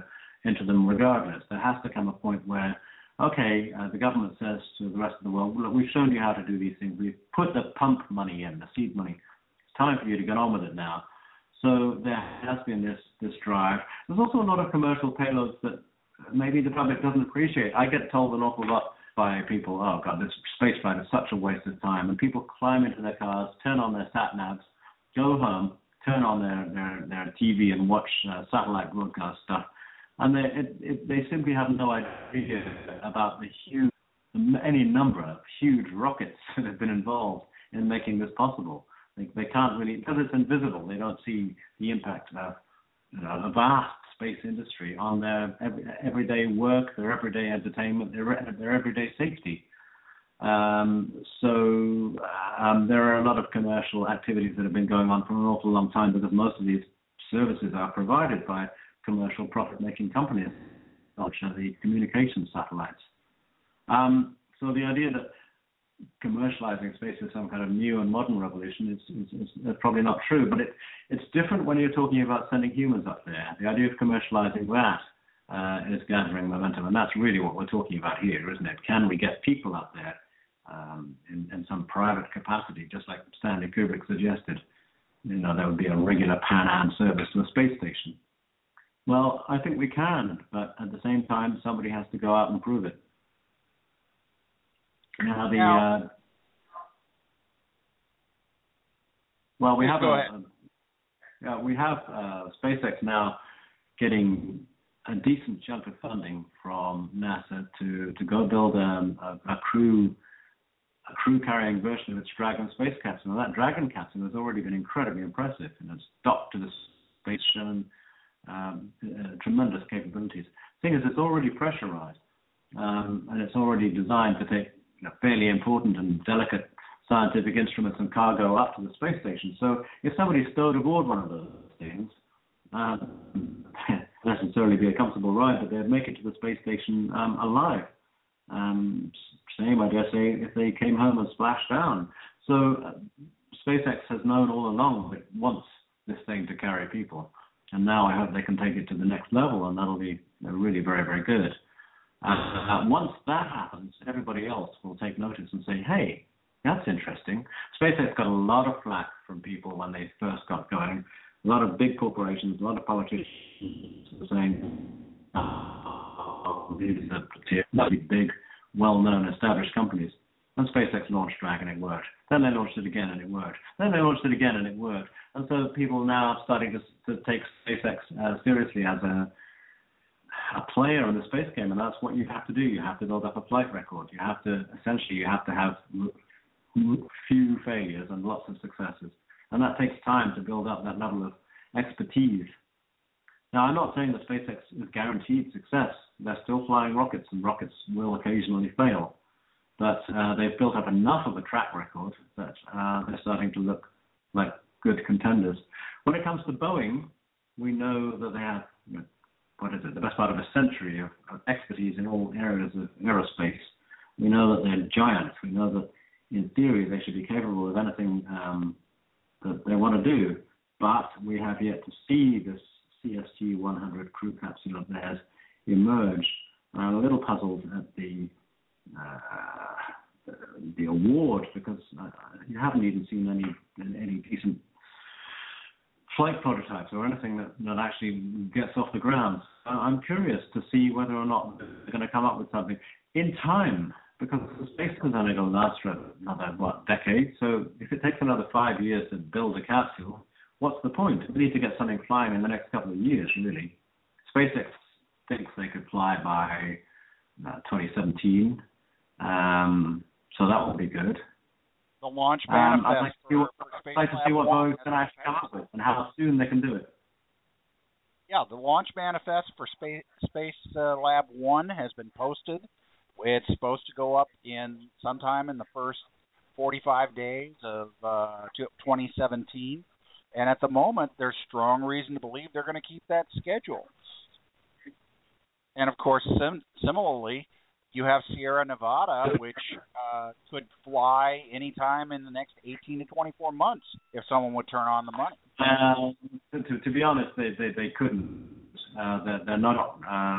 into them regardless. There has to come a point where, okay, uh, the government says to the rest of the world, look, we've shown you how to do these things. We've put the pump money in, the seed money. It's time for you to get on with it now. So there has been this this drive. There's also a lot of commercial payloads that maybe the public doesn't appreciate. I get told an awful lot by people, oh, God, this space flight is such a waste of time. And people climb into their cars, turn on their sat-navs, go home, turn on their, their, their T V and watch uh, satellite broadcast stuff. And they, it, it, they simply have no idea about the huge, any number of huge rockets that have been involved in making this possible. They, they can't really, because it's invisible, they don't see the impact of you know, a vast space industry on their every, everyday work, their everyday entertainment, their, their everyday safety. Um, so um, there are a lot of commercial activities that have been going on for an awful long time because most of these services are provided by commercial profit-making companies, such as the communications satellites. Um, so the idea that commercializing space is some kind of new and modern revolution is, is, is probably not true, but it, it's different when you're talking about sending humans up there. The idea of commercializing that uh, is gathering momentum, and that's really what we're talking about here, isn't it? Can we get people up there um, in, in some private capacity, just like Stanley Kubrick suggested? You know, there would be a regular Pan Am service to a space station. Well, I think we can, but at the same time, somebody has to go out and prove it. Now the now, uh, well, we have go a, ahead. a yeah, we have uh, SpaceX now getting a decent chunk of funding from NASA to, to go build um, a, a crew a crew carrying version of its Dragon space capsule. Now that Dragon capsule has already been incredibly impressive, and it's docked to the space station, um, uh, tremendous capabilities. The thing is, it's already pressurized, um, and it's already designed to take you know, fairly important and delicate scientific instruments and cargo up to the space station. So if somebody stowed aboard one of those things, uh, necessarily be a comfortable ride, but they'd make it to the space station um, alive. Um, same, I dare say, if they came home and splashed down. So uh, SpaceX has known all along that it wants this thing to carry people, and now I hope they can take it to the next level, and that'll be you know, really very, very good. Uh, once that happens, everybody else will take notice and say, hey, that's interesting. SpaceX got a lot of flack from people when they first got going. A lot of big corporations, a lot of politicians were saying, oh, these are big, well-known, established companies. And SpaceX launched Dragon, it worked. Then they launched it again, and it worked. Then they launched it again, and it worked. And so people now are starting to, to take SpaceX uh, seriously as a a player in the space game, and that's what you have to do. You have to build up a flight record. You have to, essentially, you have to have few failures and lots of successes. And that takes time to build up that level of expertise. Now, I'm not saying that SpaceX is guaranteed success. They're still flying rockets, and rockets will occasionally fail. But uh, they've built up enough of a track record that uh, they're starting to look like good contenders. When it comes to Boeing, we know that they have, you know, what is it, the best part of a century of, of expertise in all areas of aerospace. We know that they're giants. We know that, in theory, they should be capable of anything um, that they want to do. But we have yet to see this C S T one hundred crew capsule of theirs emerge. I'm a little puzzled at the uh, the award because uh, you haven't even seen any any decent flight prototypes or anything that, that actually gets off the ground. I'm curious to see whether or not they're going to come up with something in time, because the space is only going to last for another, what, decade. So if it takes another five years to build a capsule, what's the point? We need to get something flying in the next couple of years, really. SpaceX thinks they could fly by uh, twenty seventeen, um, so that will be good. The launch manifest um, I'd like to see what, I'd like to see what Boeing's going to actually come up with and how soon they can do it. Yeah, the launch manifest for Space, Space uh, Lab one has been posted. It's supposed to go up in sometime in the first forty-five days of uh, twenty seventeen. And at the moment, there's strong reason to believe they're going to keep that schedule. And, of course, sim- similarly, you have Sierra Nevada, which uh, could fly anytime in the next eighteen to twenty-four months if someone would turn on the money. Um, to, to be honest, they, they, they couldn't. Uh, they're, they're not. Uh,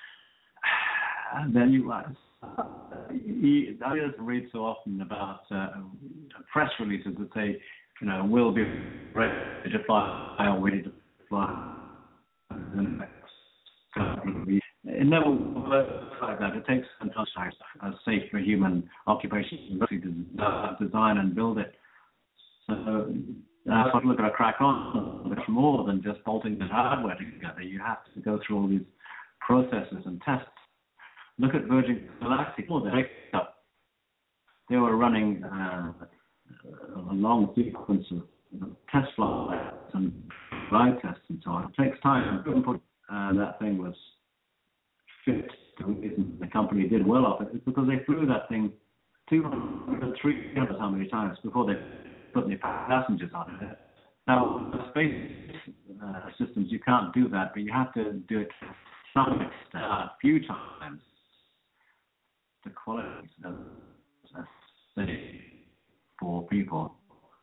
then you, uh, you, I just read so often about uh, press releases that say, you know, we'll be ready to fly or ready to fly in the next couple of weeks. It never works like that. It takes some time as safe for human occupation to design and build it. So that's what we're going to crack on. Much more than just bolting the hardware together. You have to go through all these processes and tests. Look at Virgin Galactic. Oh, they up. They were running uh, a long sequence of you know, test flights and flight tests and so on. It takes time. Uh, that thing was fit. The reason the company did well off it is because they flew that thing two hundred, three hundred how many times before they put any passengers on it. Now, with space uh, systems, you can't do that, but you have to do it to some extent, a few times. The quality is safe for people.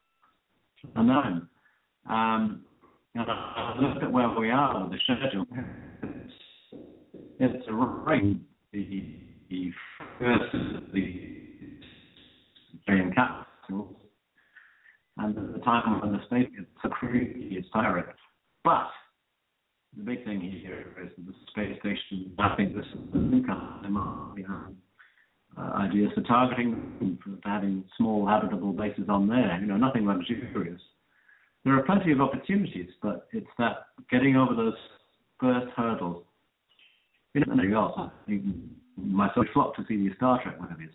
And then, um, you know, look at where we are with the schedule. It's, it's a ring. The, the first of the Australian capsules, and at the time when the space gets so creepy, it's tiring. But the big thing here is that the space station, I think this is the new kind of, you know, uh, ideas for targeting, for having small habitable bases on there, you know, nothing luxurious. There are plenty of opportunities, but it's that getting over those first hurdles. You know, nothing else. Myself flocked to see these Star Trek movies.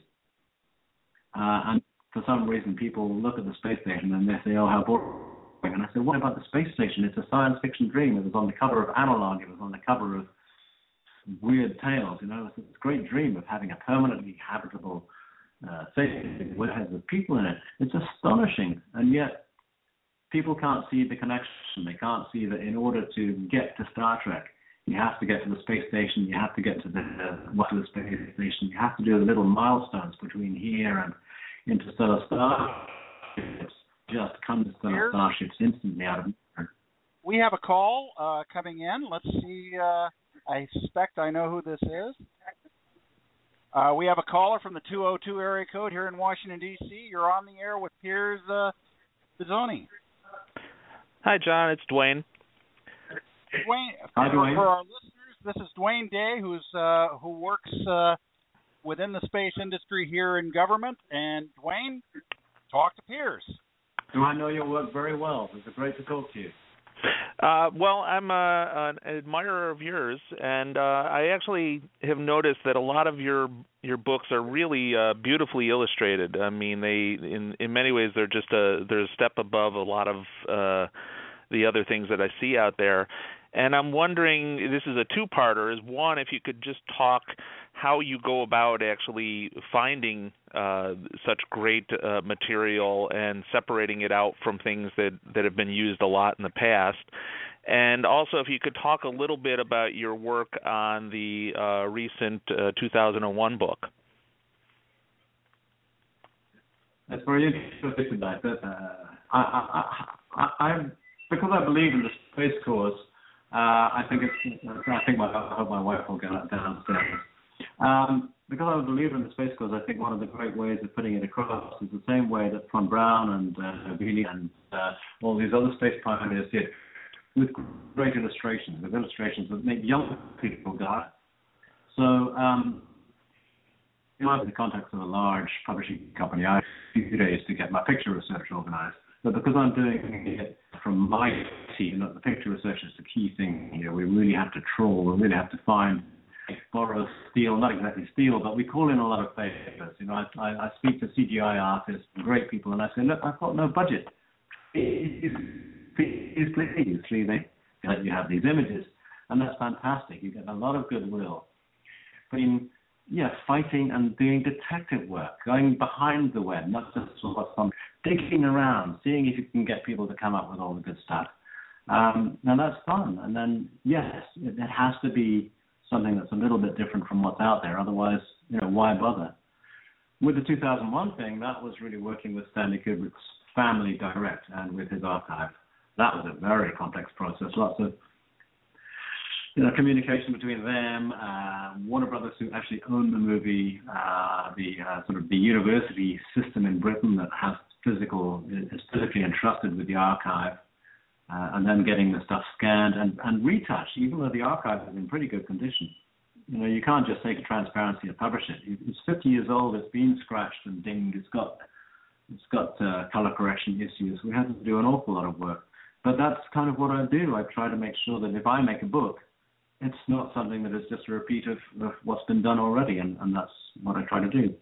Uh, and for some reason, people look at the space station and they say, oh, how boring. And I said, what about the space station? It's a science fiction dream. It was on the cover of Analog. It was on the cover of Weird Tales. You know, it's a great dream of having a permanently habitable uh, station with has people in it. It's astonishing. And yet, people can't see the connection. They can't see that in order to get to Star Trek, you have to get to the space station. You have to get to the, uh, to the space station. You have to do the little milestones between here and interstellar starships. Just come to stellar starships instantly out of nowhere. We have a call uh, coming in. Let's see. Uh, I suspect I know who this is. Uh, we have a caller from the two oh two area code here in Washington, D C You're on the air with Piers uh, Bizzoni. Hi, John. It's Dwayne. Dwayne, Hi, for, Dwayne. for our listeners, this is Dwayne Day, who's uh, who works uh, within the space industry here in government. And Dwayne, talk to Piers. Do I know your work very well? It's great to talk to you. Uh, well, I'm a, an admirer of yours, and uh, I actually have noticed that a lot of your your books are really uh, beautifully illustrated. I mean, they in in many ways they're just a they're a step above a lot of uh, the other things that I see out there. And I'm wondering, this is a two-parter, is one, if you could just talk how you go about actually finding uh, such great uh, material and separating it out from things that, that have been used a lot in the past. And also, if you could talk a little bit about your work on the uh, recent uh, two thousand one book. That's very interesting. That uh, I, I, I, I, because I believe in the Space Course. Uh, I think it's. I think my. I hope my wife will get downstairs. Um, because I believe in the Space Course, I think one of the great ways of putting it across is the same way that von Braun and uh, Beatty and uh, all these other space pioneers did, with great illustrations, with illustrations that make young people go. So, um, you know, in the context of a large publishing company, I had a few days to get my picture research organized. But because I'm doing it from my team, the picture research is the key thing here. We really have to trawl. We really have to find, borrow, steal, not exactly steal, but we call in a lot of favors. You know, I, I, I speak to C G I artists, great people, and I say, look, I've got no budget. Please, please, please, please, they let you have these images. And that's fantastic. You get a lot of goodwill. But in Yeah, fighting and doing detective work, going behind the web, not just what's on, digging around, seeing if you can get people to come up with all the good stuff. Um, and that's fun. And then, yes, it, it has to be something that's a little bit different from what's out there. Otherwise, you know, why bother? With the two thousand one thing, that was really working with Stanley Kubrick's family direct and with his archive. That was a very complex process. Lots of you know, communication between them, uh, Warner Brothers, who actually own the movie, uh, the uh, sort of the university system in Britain that has physical, is physically entrusted with the archive, uh, and then getting the stuff scanned and, and retouched, even though the archive is in pretty good condition. You know, you can't just take a transparency and publish it. It's fifty years old, it's been scratched and dinged, it's got, it's got uh, color correction issues. We have to do an awful lot of work. But that's kind of what I do. I try to make sure that if I make a book, it's not something that is just a repeat of, of what's been done already, and, and that's what I try to do.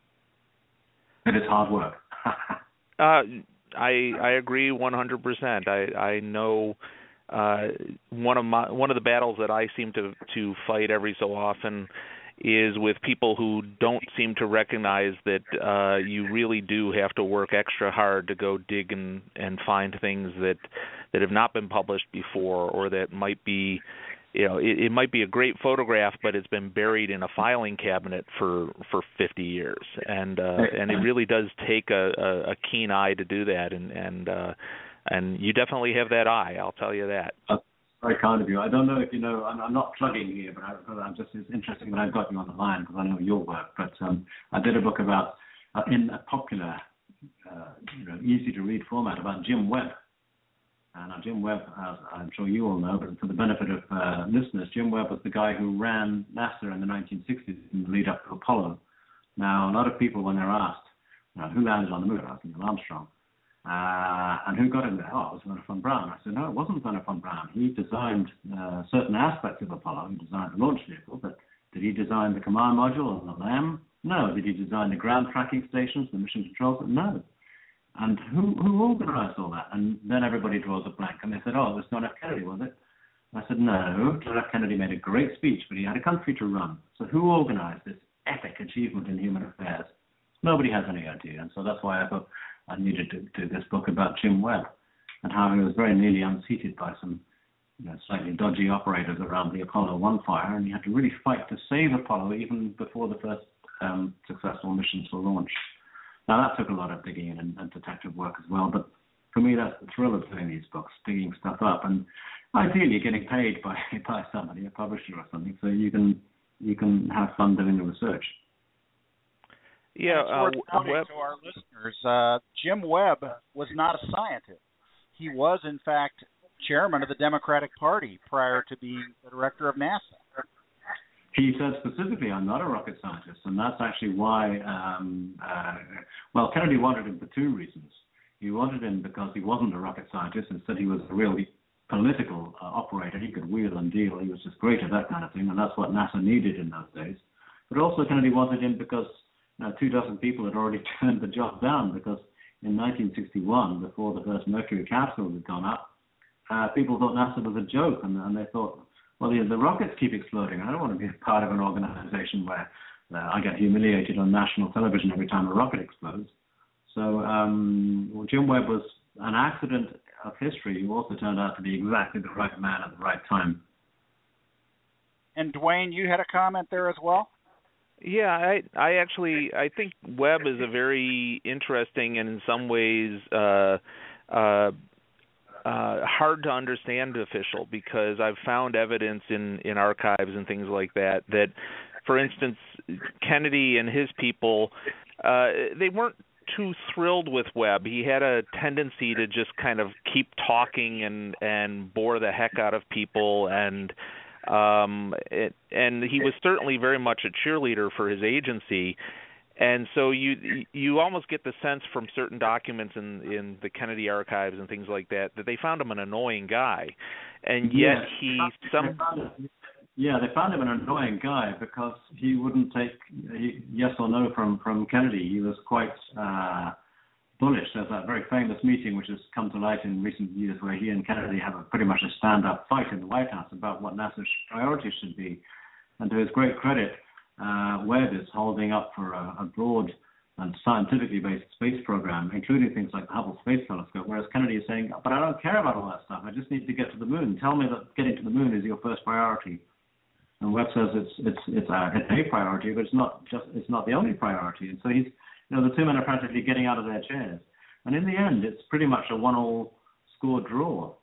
It is hard work. uh, I I agree one hundred percent. I I know uh, one of my one of the battles that I seem to to fight every so often is with people who don't seem to recognize that uh, you really do have to work extra hard to go dig and, and find things that that have not been published before, or that might be, you know, it, it might be a great photograph, but it's been buried in a filing cabinet for, for fifty years, and uh, and it really does take a, a, a keen eye to do that, and and uh, and you definitely have that eye. I'll tell you that. Uh, Very kind of you. I don't know if you know, I'm, I'm not plugging here, but, I, but I'm just, it's interesting that I've got you on the line because I know your work. But um, I did a book about, uh, in a popular, uh, you know, easy to read format about Jim Webb. And now Jim Webb, as I'm sure you all know, but for the benefit of uh, listeners, Jim Webb was the guy who ran NASA in the nineteen sixties in the lead up to Apollo. Now, a lot of people, when they're asked, you know, who landed on the moon, are asking Neil Armstrong. Uh, and who got in there? Oh, it was Wernher von Braun. I said, no, it wasn't Wernher von Braun. He designed uh, certain aspects of Apollo. He designed the launch vehicle, but did he design the command module and the LAM? No. Did he design the ground tracking stations, the mission controls? No. And who, who organized all that? And then everybody draws a blank, and they said, oh, it was John F. Kennedy, was it? I said, no. John F. Kennedy made a great speech, but he had a country to run. So who organized this epic achievement in human affairs? Nobody has any idea, and so that's why I thought I needed to do this book about Jim Webb and how he was very nearly unseated by some, you know, slightly dodgy operators around the Apollo one fire, and he had to really fight to save Apollo even before the first um, successful missions were launched. Now, that took a lot of digging and, and detective work as well, but for me, that's the thrill of doing these books, digging stuff up, and ideally getting paid by, by somebody, a publisher or something, so you can you can have fun doing the research. Yeah, uh, Webb, to our listeners, uh, Jim Webb was not a scientist. He was, in fact, chairman of the Democratic Party prior to being the director of NASA. He said specifically, I'm not a rocket scientist, and that's actually why, um, uh, well, Kennedy wanted him for two reasons. He wanted him because he wasn't a rocket scientist. Instead, he was a really political uh, operator. He could wheel and deal. He was just great at that kind of thing, and that's what NASA needed in those days. But also, Kennedy wanted him because Uh, two dozen people had already turned the job down, because in nineteen sixty-one, before the first Mercury capsule had gone up, uh, people thought NASA was a joke, and, and they thought, well, the, the rockets keep exploding. I don't want to be a part of an organization where uh, I get humiliated on national television every time a rocket explodes. So um, well, Jim Webb was an accident of history who also turned out to be exactly the right man at the right time. And Dwayne, you had a comment there as well? Yeah, I I actually I think Webb is a very interesting and in some ways uh, uh, uh, hard to understand official, because I've found evidence in, in archives and things like that that, for instance, Kennedy and his people, uh, they weren't too thrilled with Webb. He had a tendency to just kind of keep talking and, and bore the heck out of people, and Um, it, and he was certainly very much a cheerleader for his agency, and so you you almost get the sense from certain documents in, in the Kennedy archives and things like that that they found him an annoying guy, and yet yeah, he some yeah they found him an annoying guy because he wouldn't take yes or no from from Kennedy. He was quite uh, bullish. There's that very famous meeting which has come to light in recent years where he and Kennedy have a, pretty much a stand-up fight in the White House about what NASA's priorities should be. And to his great credit, uh, Webb is holding up for a, a broad and scientifically based space program, including things like the Hubble Space Telescope, whereas Kennedy is saying, but I don't care about all that stuff. I just need to get to the moon. Tell me that getting to the moon is your first priority. And Webb says it's it's it's a, it's a priority, but it's not just it's not the only priority. And so he's You know, the two men are practically getting out of their chairs. And in the end, it's pretty much a one-all score draw.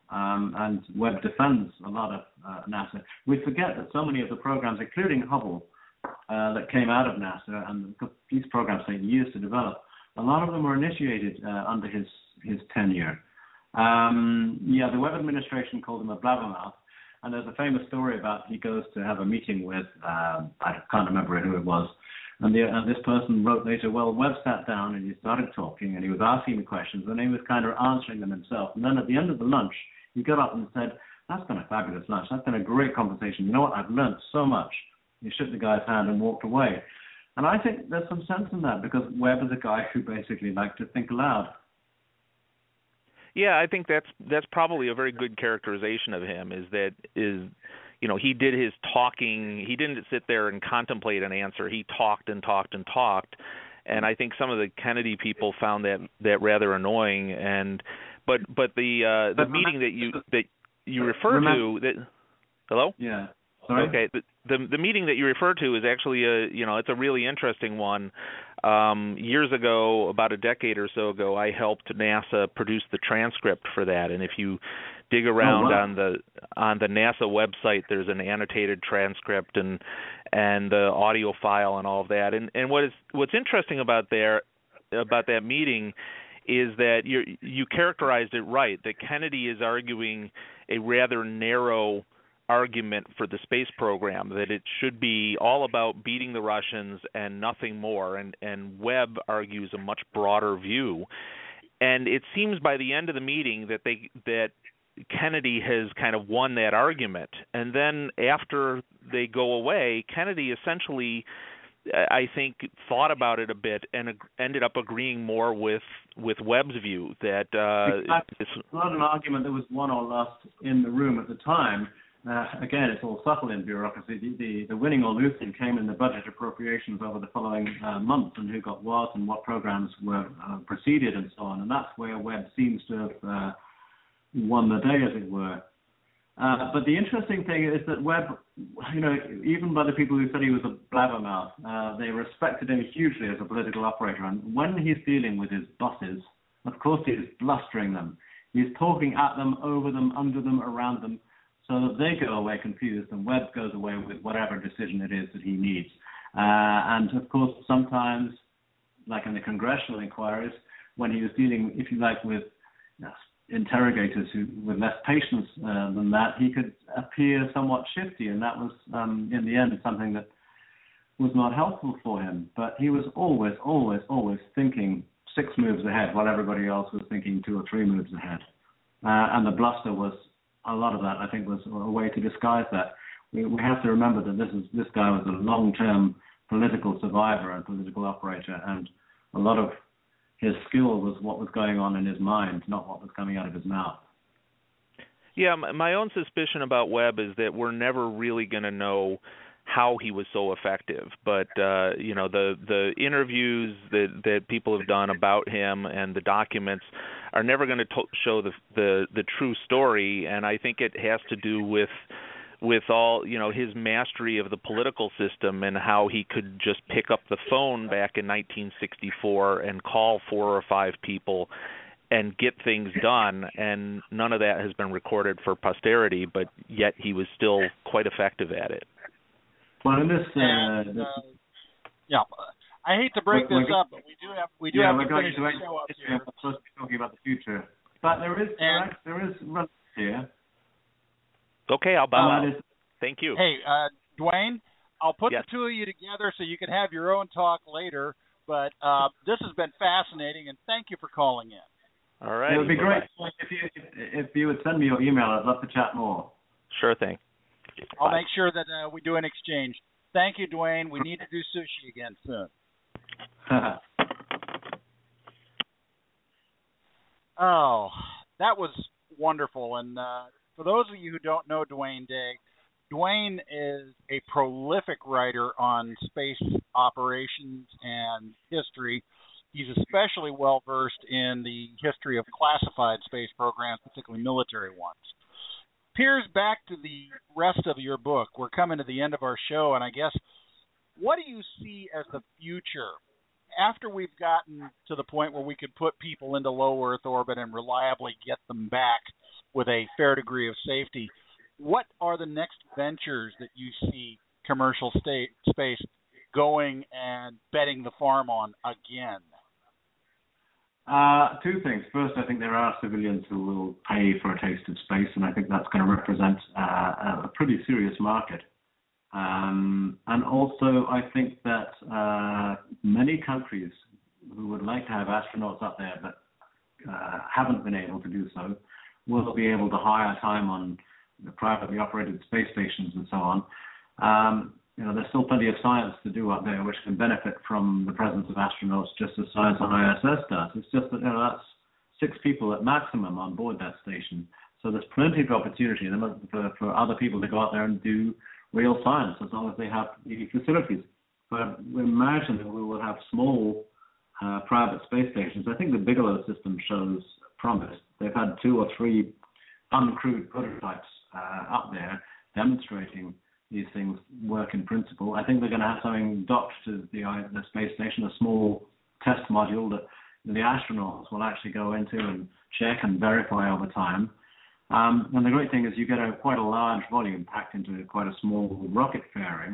Um, and Webb defends a lot of uh, NASA. We forget that so many of the programs, including Hubble, uh, that came out of NASA, and these programs take years to develop, a lot of them were initiated uh, under his, his tenure. Um, yeah, the Webb administration called him a blabbermouth, and there's a famous story about he goes to have a meeting with, uh, I can't remember who it was, and, the, and this person wrote later, well, Webb sat down and he started talking, and he was asking the questions, and he was kind of answering them himself. And then at the end of the lunch, he got up and said, that's been a fabulous lunch. That's been a great conversation. You know what? I've learned so much. He shook the guy's hand and walked away. And I think there's some sense in that, because Webb is a guy who basically liked to think aloud. Yeah, I think that's that's probably a very good characterization of him, is that is you know, he did his talking. He didn't sit there and contemplate an answer. He talked and talked and talked. And I think some of the Kennedy people found that that rather annoying. And but but the uh, the meeting that you that you refer to that hello? Yeah. Sorry? Okay. The, the the meeting that you refer to is actually a you know it's a really interesting one. Um, years ago, about a decade or so ago, I helped NASA produce the transcript for that. And if you dig around oh, wow. on the on the NASA website, there's an annotated transcript and and the audio file and all of that. And and what is what's interesting about there about that meeting is that you you characterized it right. That Kennedy is arguing a rather narrow argument for the space program, that it should be all about beating the Russians and nothing more, and and Webb argues a much broader view. And it seems by the end of the meeting that they that Kennedy has kind of won that argument. And then after they go away, Kennedy essentially, I think, thought about it a bit and ag- ended up agreeing more with with Webb's view that uh, it's not an argument that was won or lost in the room at the time. Uh, again, it's all subtle in bureaucracy. The, the, the winning or losing came in the budget appropriations over the following uh, months, and who got what and what programs were uh, proceeded and so on. And that's where Webb seems to have uh, won the day, as it were. Uh, but the interesting thing is that Webb, you know, even by the people who said he was a blabbermouth, uh, they respected him hugely as a political operator. And when he's dealing with his bosses, of course he's blustering them. He's talking at them, over them, under them, around them, so that they go away confused, and Webb goes away with whatever decision it is that he needs. Uh, and, of course, sometimes, like in the congressional inquiries, when he was dealing, if you like, with you know, interrogators who with less patience uh, than that, he could appear somewhat shifty, and that was, um, in the end, something that was not helpful for him. But he was always, always, always thinking six moves ahead, while everybody else was thinking two or three moves ahead. Uh, and the bluster was, a lot of that, I think, was a way to disguise that. We, we have to remember that this is this guy was a long-term political survivor and political operator, and a lot of his skill was what was going on in his mind, not what was coming out of his mouth. Yeah, my own suspicion about Webb is that we're never really going to know how he was so effective. But uh, you know, the the interviews that that people have done about him and the documents are never going to to- show the, the the true story. And I think it has to do with with all you know his mastery of the political system and how he could just pick up the phone back in nineteen sixty-four and call four or five people and get things done. And none of that has been recorded for posterity, but yet he was still quite effective at it. Well, in this, uh, and, this uh, yeah, I hate to break we're, this we're, up, but we do have we do yeah, have we're to going finish to the show up history. here. We're supposed to be talking about the future, but there is And, there is relevance here. Okay, I'll bow Uh, out. is- Thank you. Hey, uh, Dwayne, I'll put Yes. the two of you together so you can have your own talk later. But uh, this has been fascinating, and thank you for calling in. All right. It would be Bye-bye. great if you if, if you would send me your email. I'd love to chat more. Sure thing. I'll Bye. make sure that uh, we do an exchange. Thank you, Dwayne. We need to do sushi again soon. Oh, that was wonderful. And uh, for those of you who don't know Dwayne Day, Dwayne is a prolific writer on space operations and history. He's especially well-versed in the history of classified space programs, particularly military ones. Piers, back to the rest of your book. We're coming to the end of our show, and I guess, what do you see as the future after we've gotten to the point where we could put people into low Earth orbit and reliably get them back? with a fair degree of safety. What are the next ventures that you see commercial state space going and betting the farm on again? Uh, two things. First, I think there are civilians who will pay for a taste of space, and I think that's going to represent uh, a pretty serious market. Um, and also, I think that uh, many countries who would like to have astronauts up there but uh, haven't been able to do so will be able to hire time on the privately operated space stations and so on. Um, you know, there's still plenty of science to do up there which can benefit from the presence of astronauts, just as science on I S S does. It's just that, you know, that's six people at maximum on board that station. So there's plenty of opportunity for, for other people to go out there and do real science as long as they have the facilities. But we imagine that we will have small uh, private space stations. I think the Bigelow system shows promise. They've had two or three uncrewed prototypes uh, up there demonstrating these things work in principle. I think they're going to have something docked to the, uh, the space station, a small test module that the astronauts will actually go into and check and verify over time. Um, and the great thing is you get a quite a large volume packed into quite a small rocket fairing.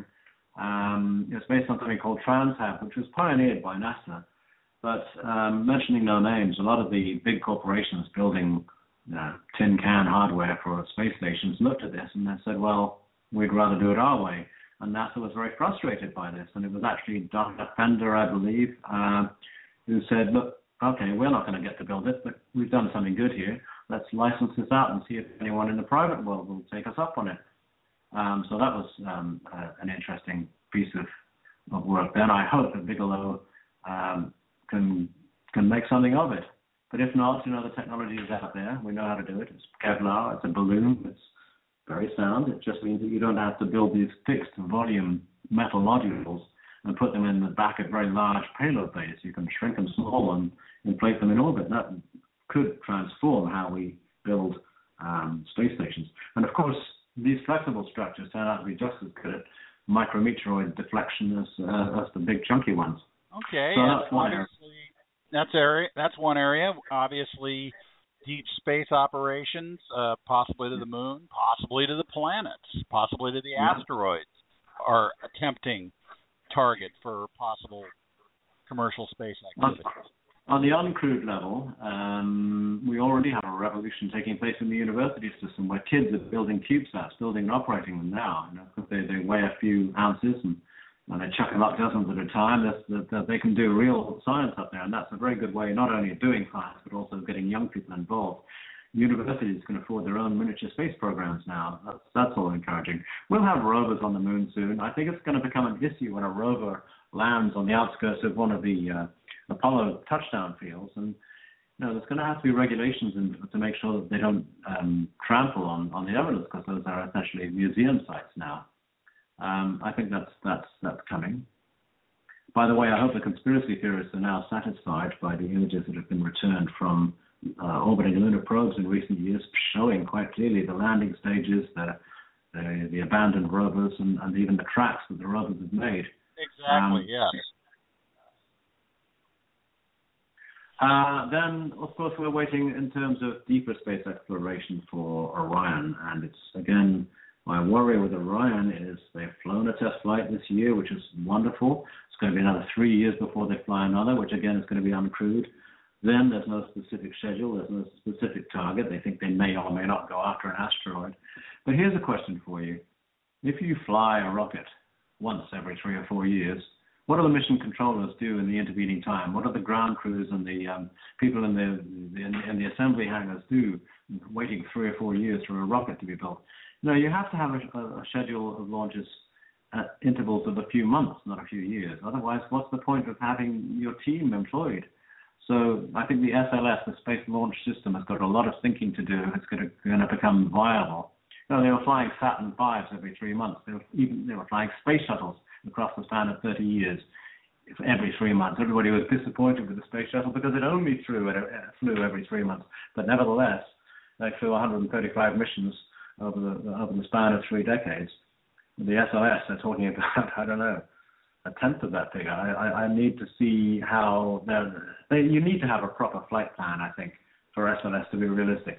Um, it's based on something called TransHab, which was pioneered by NASA. But um, mentioning no names, a lot of the big corporations building uh, tin can hardware for space stations looked at this and they said, well, we'd rather do it our way. And NASA was very frustrated by this. And it was actually Doctor Fender, I believe, uh, who said, look, okay, we're not going to get to build it, but we've done something good here. Let's license this out and see if anyone in the private world will take us up on it. Um, so that was um, uh, an interesting piece of, of work. Then I hope that Bigelow um, can can make something of it. But if not, you know, the technology is out there. We know how to do it. It's Kevlar. It's a balloon. It's very sound. It just means that you don't have to build these fixed volume metal modules and put them in the back of very large payload bays. You can shrink them small and inflate them in orbit. That could transform how we build um, space stations. And of course, these flexible structures turn out to be just as good at micrometeoroid deflection as, uh, as the big chunky ones. Okay, so that's that's one area. That's area. That's one area. Obviously, deep space operations, uh, possibly to the moon, possibly to the planets, possibly to the yeah. asteroids, are attempting target for possible commercial space activity. On, on the uncrewed level, um, we already have a revolution taking place in the university system where kids are building CubeSats, building and operating them now. You know, they, they weigh a few ounces and and they chuck them up dozens at a time. That, that they can do real science up there, and that's a very good way not only of doing science but also getting young people involved. Universities can afford their own miniature space programs now. That's, that's all encouraging. We'll have rovers on the moon soon. I think it's going to become an issue when a rover lands on the outskirts of one of the uh, Apollo touchdown fields, and you know, there's going to have to be regulations in, to make sure that they don't um, trample on, on the evidence, because those are essentially museum sites now. Um, I think that's that's that's coming. By the way, I hope the conspiracy theorists are now satisfied by the images that have been returned from uh, orbiting lunar probes in recent years, showing quite clearly the landing stages, the the, the abandoned rovers, and, and even the tracks that the rovers have made. Exactly. Um, yes. Uh, then, of course, we're waiting in terms of deeper space exploration for Orion, and it's again. My worry with Orion is they've flown a test flight this year, which is wonderful. It's going to be another three years before they fly another, which again is going to be uncrewed. Then there's no specific schedule, there's no specific target. They think they may or may not go after an asteroid. But here's a question for you. If you fly a rocket once every three or four years, what do the mission controllers do in the intervening time? What do the ground crews and the um, people in the, in, in the assembly hangars do, waiting three or four years for a rocket to be built? No, you have to have a, a schedule of launches at intervals of a few months, not a few years. Otherwise, what's the point of having your team employed? So I think the S L S, the Space Launch System, has got a lot of thinking to do. It's going to, going to become viable. You know, they were flying Saturn fives every three months. They were even they were flying space shuttles across the span of thirty years. Every three months, everybody was disappointed with the space shuttle because it only flew, flew every three months. But nevertheless, they flew one hundred thirty-five missions over the over the span of three decades. The S L S, they're talking about, I don't know, a tenth of that figure. I, I, I need to see how, they, you need to have a proper flight plan, I think, for S L S to be realistic.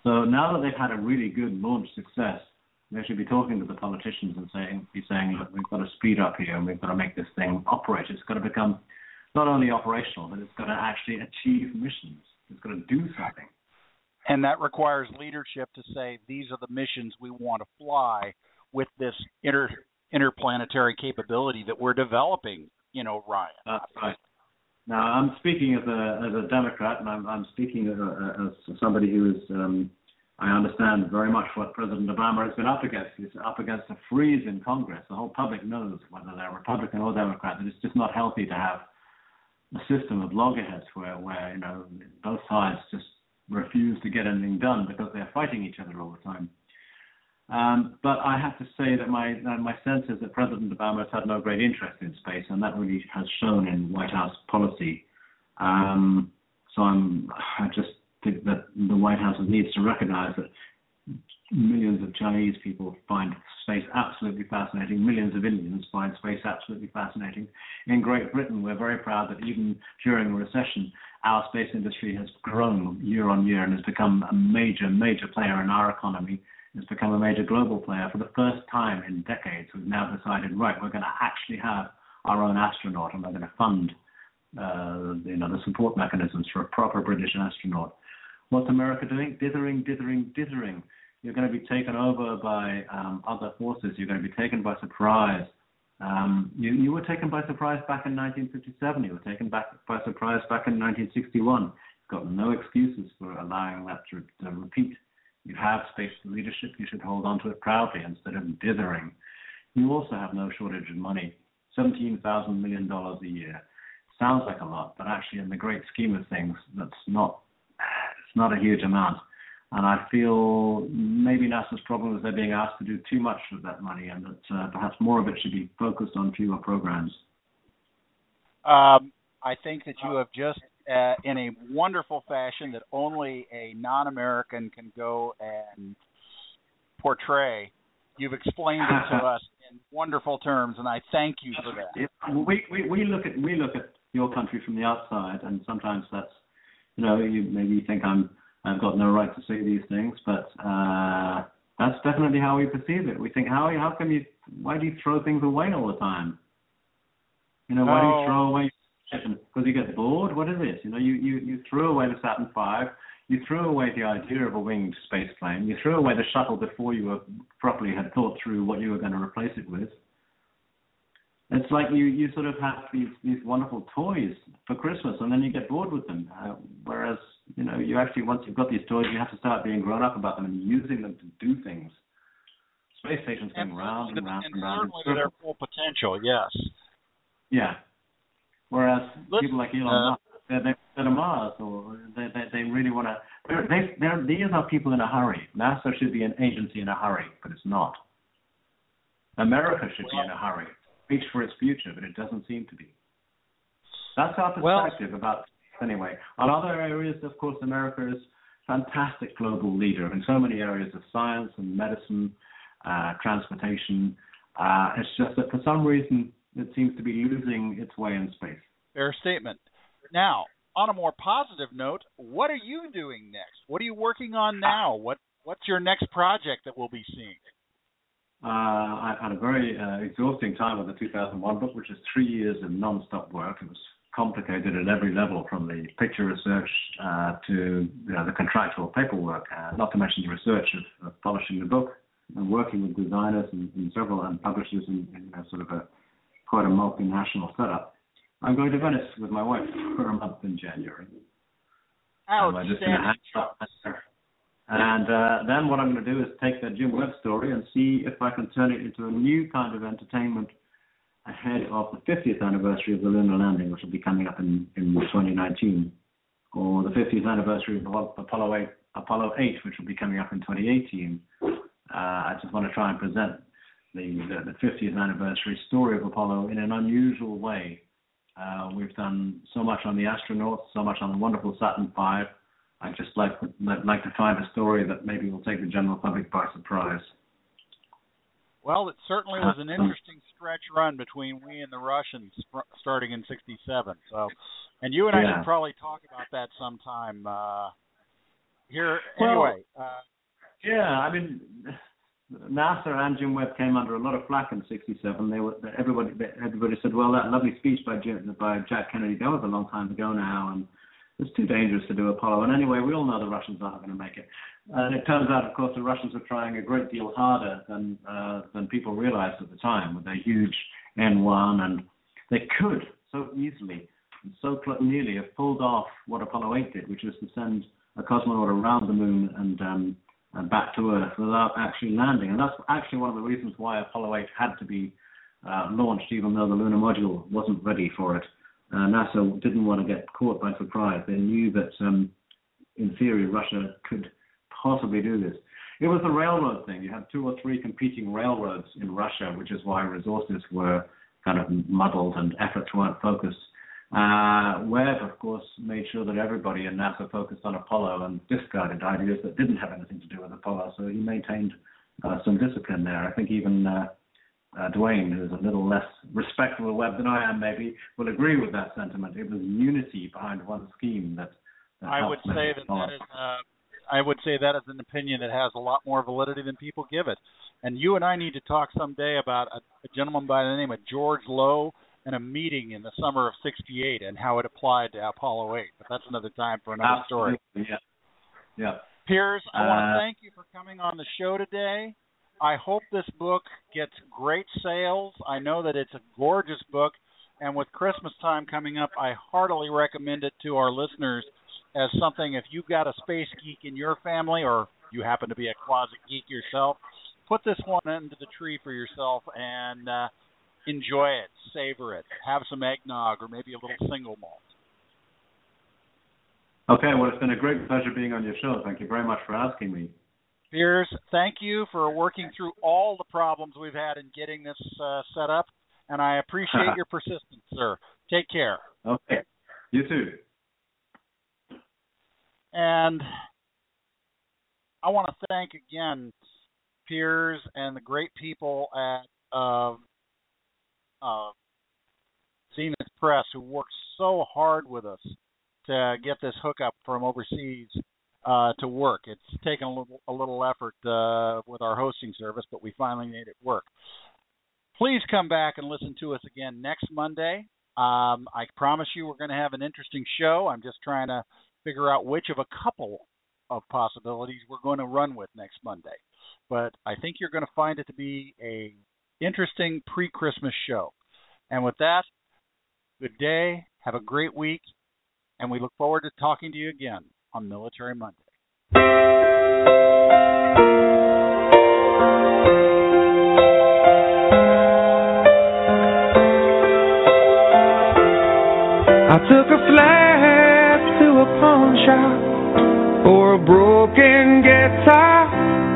So now that they've had a really good launch success, they should be talking to the politicians and saying, be saying, look, we've got to speed up here and we've got to make this thing operate. It's got to become not only operational, but it's got to actually achieve missions. It's got to do something. And that requires leadership to say, these are the missions we want to fly with this inter interplanetary capability that we're developing, you know, Ryan. That's right. Now, I'm speaking as a as a Democrat, and I'm, I'm speaking as, a, as somebody who is, um, I understand very much what President Obama has been up against. He's up against a freeze in Congress. The whole public knows, whether they're Republican or Democrat, that it's just not healthy to have a system of loggerheads where, where you know, both sides just refuse to get anything done because they're fighting each other all the time. Um, but I have to say that my uh, my sense is that President Obama has had no great interest in space, and that really has shown in White House policy. Um, so I'm, I just think that the White House needs to recognize that millions of Chinese people find space absolutely fascinating. Millions of Indians find space absolutely fascinating. In Great Britain, we're very proud that even during a recession, our space industry has grown year on year and has become a major, major player in our economy. It's become a major global player. For the first time in decades, we've now decided, right, we're going to actually have our own astronaut, and we're going to fund uh, you know, the support mechanisms for a proper British astronaut. What's America doing? Dithering, dithering, dithering. You're going to be taken over by um, other forces. You're going to be taken by surprise. Um, you, you were taken by surprise back in nineteen fifty-seven. You were taken back by surprise back in nineteen sixty-one. You've got no excuses for allowing that to, to repeat. You have space leadership. You should hold on to it proudly instead of dithering. You also have no shortage of money, seventeen thousand million dollars a year. Sounds like a lot, but actually in the great scheme of things, that's not, it's not a huge amount. And I feel maybe NASA's problem is they're being asked to do too much with that money, and that uh, perhaps more of it should be focused on fewer programs. Um, I think that you have just, uh, in a wonderful fashion that only a non-American can go and portray, you've explained it to us in wonderful terms, and I thank you for that. We, we, we look at we look at your country from the outside, and sometimes that's, you know, you maybe think I'm I've got no right to say these things, but uh, that's definitely how we perceive it. We think, how how come you, why do you throw things away all the time? You know, why do you throw away, because you get bored? What is this? You know, you, you, you threw away the Saturn five, you threw away the idea of a winged space plane, you threw away the shuttle before you were properly had thought through what you were going to replace it with. It's like you, you sort of have these, these wonderful toys for Christmas, and then you get bored with them. Uh, whereas, you know, you actually, once you've got these toys, you have to start being grown up about them and using them to do things. Space stations going round and round and round. And certainly to their full potential, yes. Yeah. Whereas Let's, people like Elon uh, Musk, they're, they're, they're to Mars, or they, they, they really want to. They're, they, they're, these are people in a hurry. NASA should be an agency in a hurry, but it's not. America should well, be in a hurry. Reach for its future, but it doesn't seem to be. That's our perspective well, about anyway. On other areas, of course, America is a fantastic global leader in so many areas of science and medicine, uh, transportation. Uh, it's just that for some reason it seems to be losing its way in space. Fair statement. Now, on a more positive note, what are you doing next? What are you working on now? What What's your next project that we'll be seeing? Uh, I've had a very uh, exhausting time with the two thousand one book, which is three years of non-stop work. It was complicated at every level, from the picture research uh, to you know, the contractual paperwork, uh, not to mention the research of, of polishing the book and working with designers and, and several and publishers in, in uh, sort of a quite a multinational setup. I'm going to Venice with my wife for a month in January. Outstanding. And uh, then what I'm going to do is take that Jim Webb story and see if I can turn it into a new kind of entertainment ahead of the fiftieth anniversary of the lunar landing, which will be coming up in, in twenty nineteen, or the fiftieth anniversary of Apollo eight, Apollo eight, which will be coming up in twenty eighteen. Uh, I just want to try and present the, the, the fiftieth anniversary story of Apollo in an unusual way. Uh, we've done so much on the astronauts, so much on the wonderful Saturn five. I'd just like, like to find a story that maybe will take the general public by surprise. Well, it certainly was an interesting stretch run between we and the Russians starting in sixty-seven. So, and you and I yeah. should probably talk about that sometime uh, here well, anyway. Uh, yeah, I mean, NASA and Jim Webb came under a lot of flack in sixty-seven. They were everybody. Everybody said, "Well, that lovely speech by Jim, by Jack Kennedy, that was a long time ago now, and it's too dangerous to do Apollo." And anyway, we all know the Russians aren't going to make it. And it turns out, of course, the Russians were trying a great deal harder than uh, than people realized at the time with their huge N one, and they could so easily and so nearly have pulled off what Apollo eight did, which was to send a cosmonaut around the moon and um, and back to Earth without actually landing. And that's actually one of the reasons why Apollo eight had to be uh, launched, even though the lunar module wasn't ready for it. Uh, NASA didn't want to get caught by surprise. They knew that, um, in theory, Russia could possibly do this. It was the railroad thing. You had two or three competing railroads in Russia, which is why resources were kind of muddled and efforts weren't focused. Uh, Webb, of course, made sure that everybody in NASA focused on Apollo and discarded ideas that didn't have anything to do with Apollo. So he maintained uh, some discipline there. I think even uh, uh, Dwayne, who's a little less respectful of Webb than I am, maybe, will agree with that sentiment. It was unity behind one scheme that, that I would say that that is, uh, I would say that is an opinion that has a lot more validity than people give it. And you and I need to talk someday about a, a gentleman by the name of George Lowe and a meeting in the summer of sixty-eight and how it applied to Apollo eight. But that's another time for another Absolutely. story. Yeah. Yeah. Piers, I uh, want to thank you for coming on the show today. I hope this book gets great sales. I know that it's a gorgeous book, and with Christmas time coming up, I heartily recommend it to our listeners as something, if you've got a space geek in your family or you happen to be a closet geek yourself, put this one into the tree for yourself and uh, enjoy it, savor it, have some eggnog or maybe a little single malt. Okay, well, it's been a great pleasure being on your show. Thank you very much for asking me. Piers, thank you for working through all the problems we've had in getting this uh, set up, and I appreciate your persistence, sir. Take care. Okay, you too. And I want to thank again Piers and the great people at uh, uh, Zenith Press who worked so hard with us to get this hookup from overseas uh, to work. It's taken a little, a little effort uh, with our hosting service, but we finally made it work. Please come back and listen to us again next Monday. Um, I promise you we're going to have an interesting show. I'm just trying to figure out which of a couple of possibilities we're going to run with next Monday. But I think you're going to find it to be a interesting pre-Christmas show. And with that, good day, have a great week, and we look forward to talking to you again on Military Monday. I took a flat to a pawn shop for a broken guitar.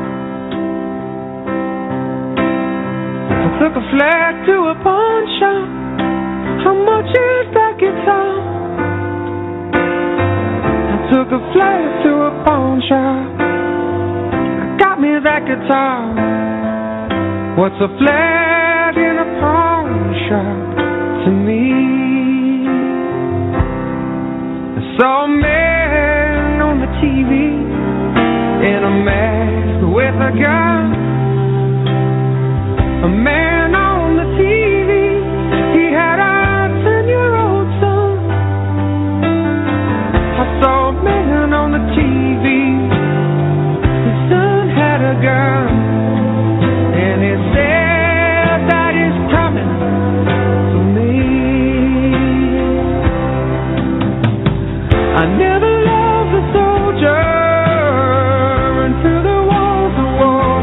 I took a flat to a pawn shop. How much is that guitar? I took a flat to a pawn shop. Got me that guitar. What's a flat in a pawn shop to me? Saw a man on the T V in a mask with a gun. A man on the T V, he had a ten-year-old son. I saw a man on the T V, his son had a gun, and he said that he's coming to me. I never loved a soldier until there was a war,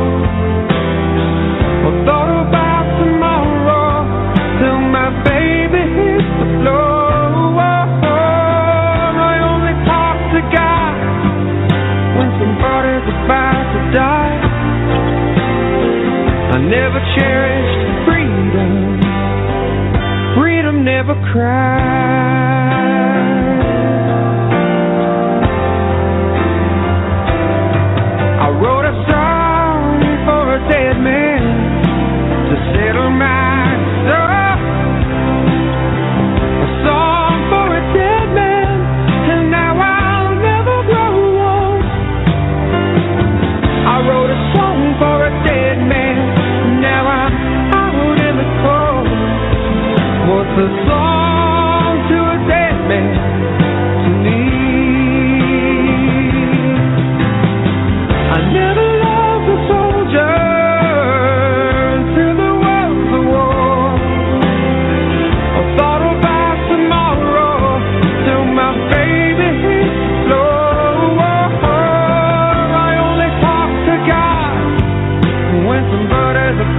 or thought about tomorrow till my baby hit the floor. I only talk to God when somebody's about to die. I never cherished freedom. Freedom never cried. Wrote a song for a dead man to settle my soul. A song for a dead man, and now I'll never grow old.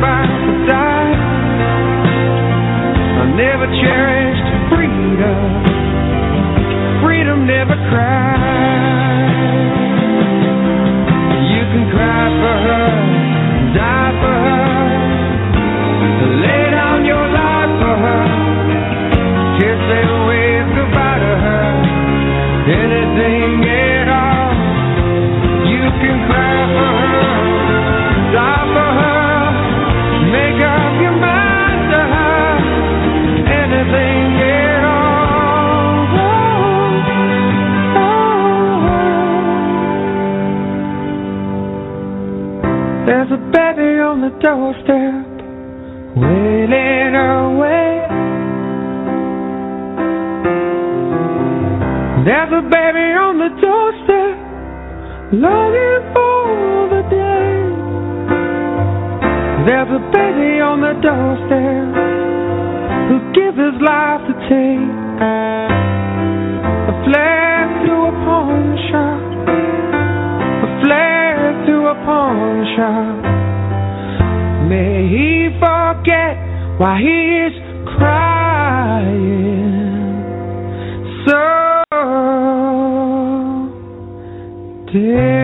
about to die. I never cherished freedom. Freedom never cries. You can cry for her, die for her, lay down your life for her, kiss and wave goodbye to her, anything at all. You can cry for her, die for her, make up your mind to her, anything at all. Oh, oh, oh. There's a baby on the doorstep, wailing away. There's a baby on the doorstep, longing for the day. There's a baby on the doorstep who'd give his life to take a flag to a pawn shop, a flag to a pawn shop. May he forget why he's crying so dear.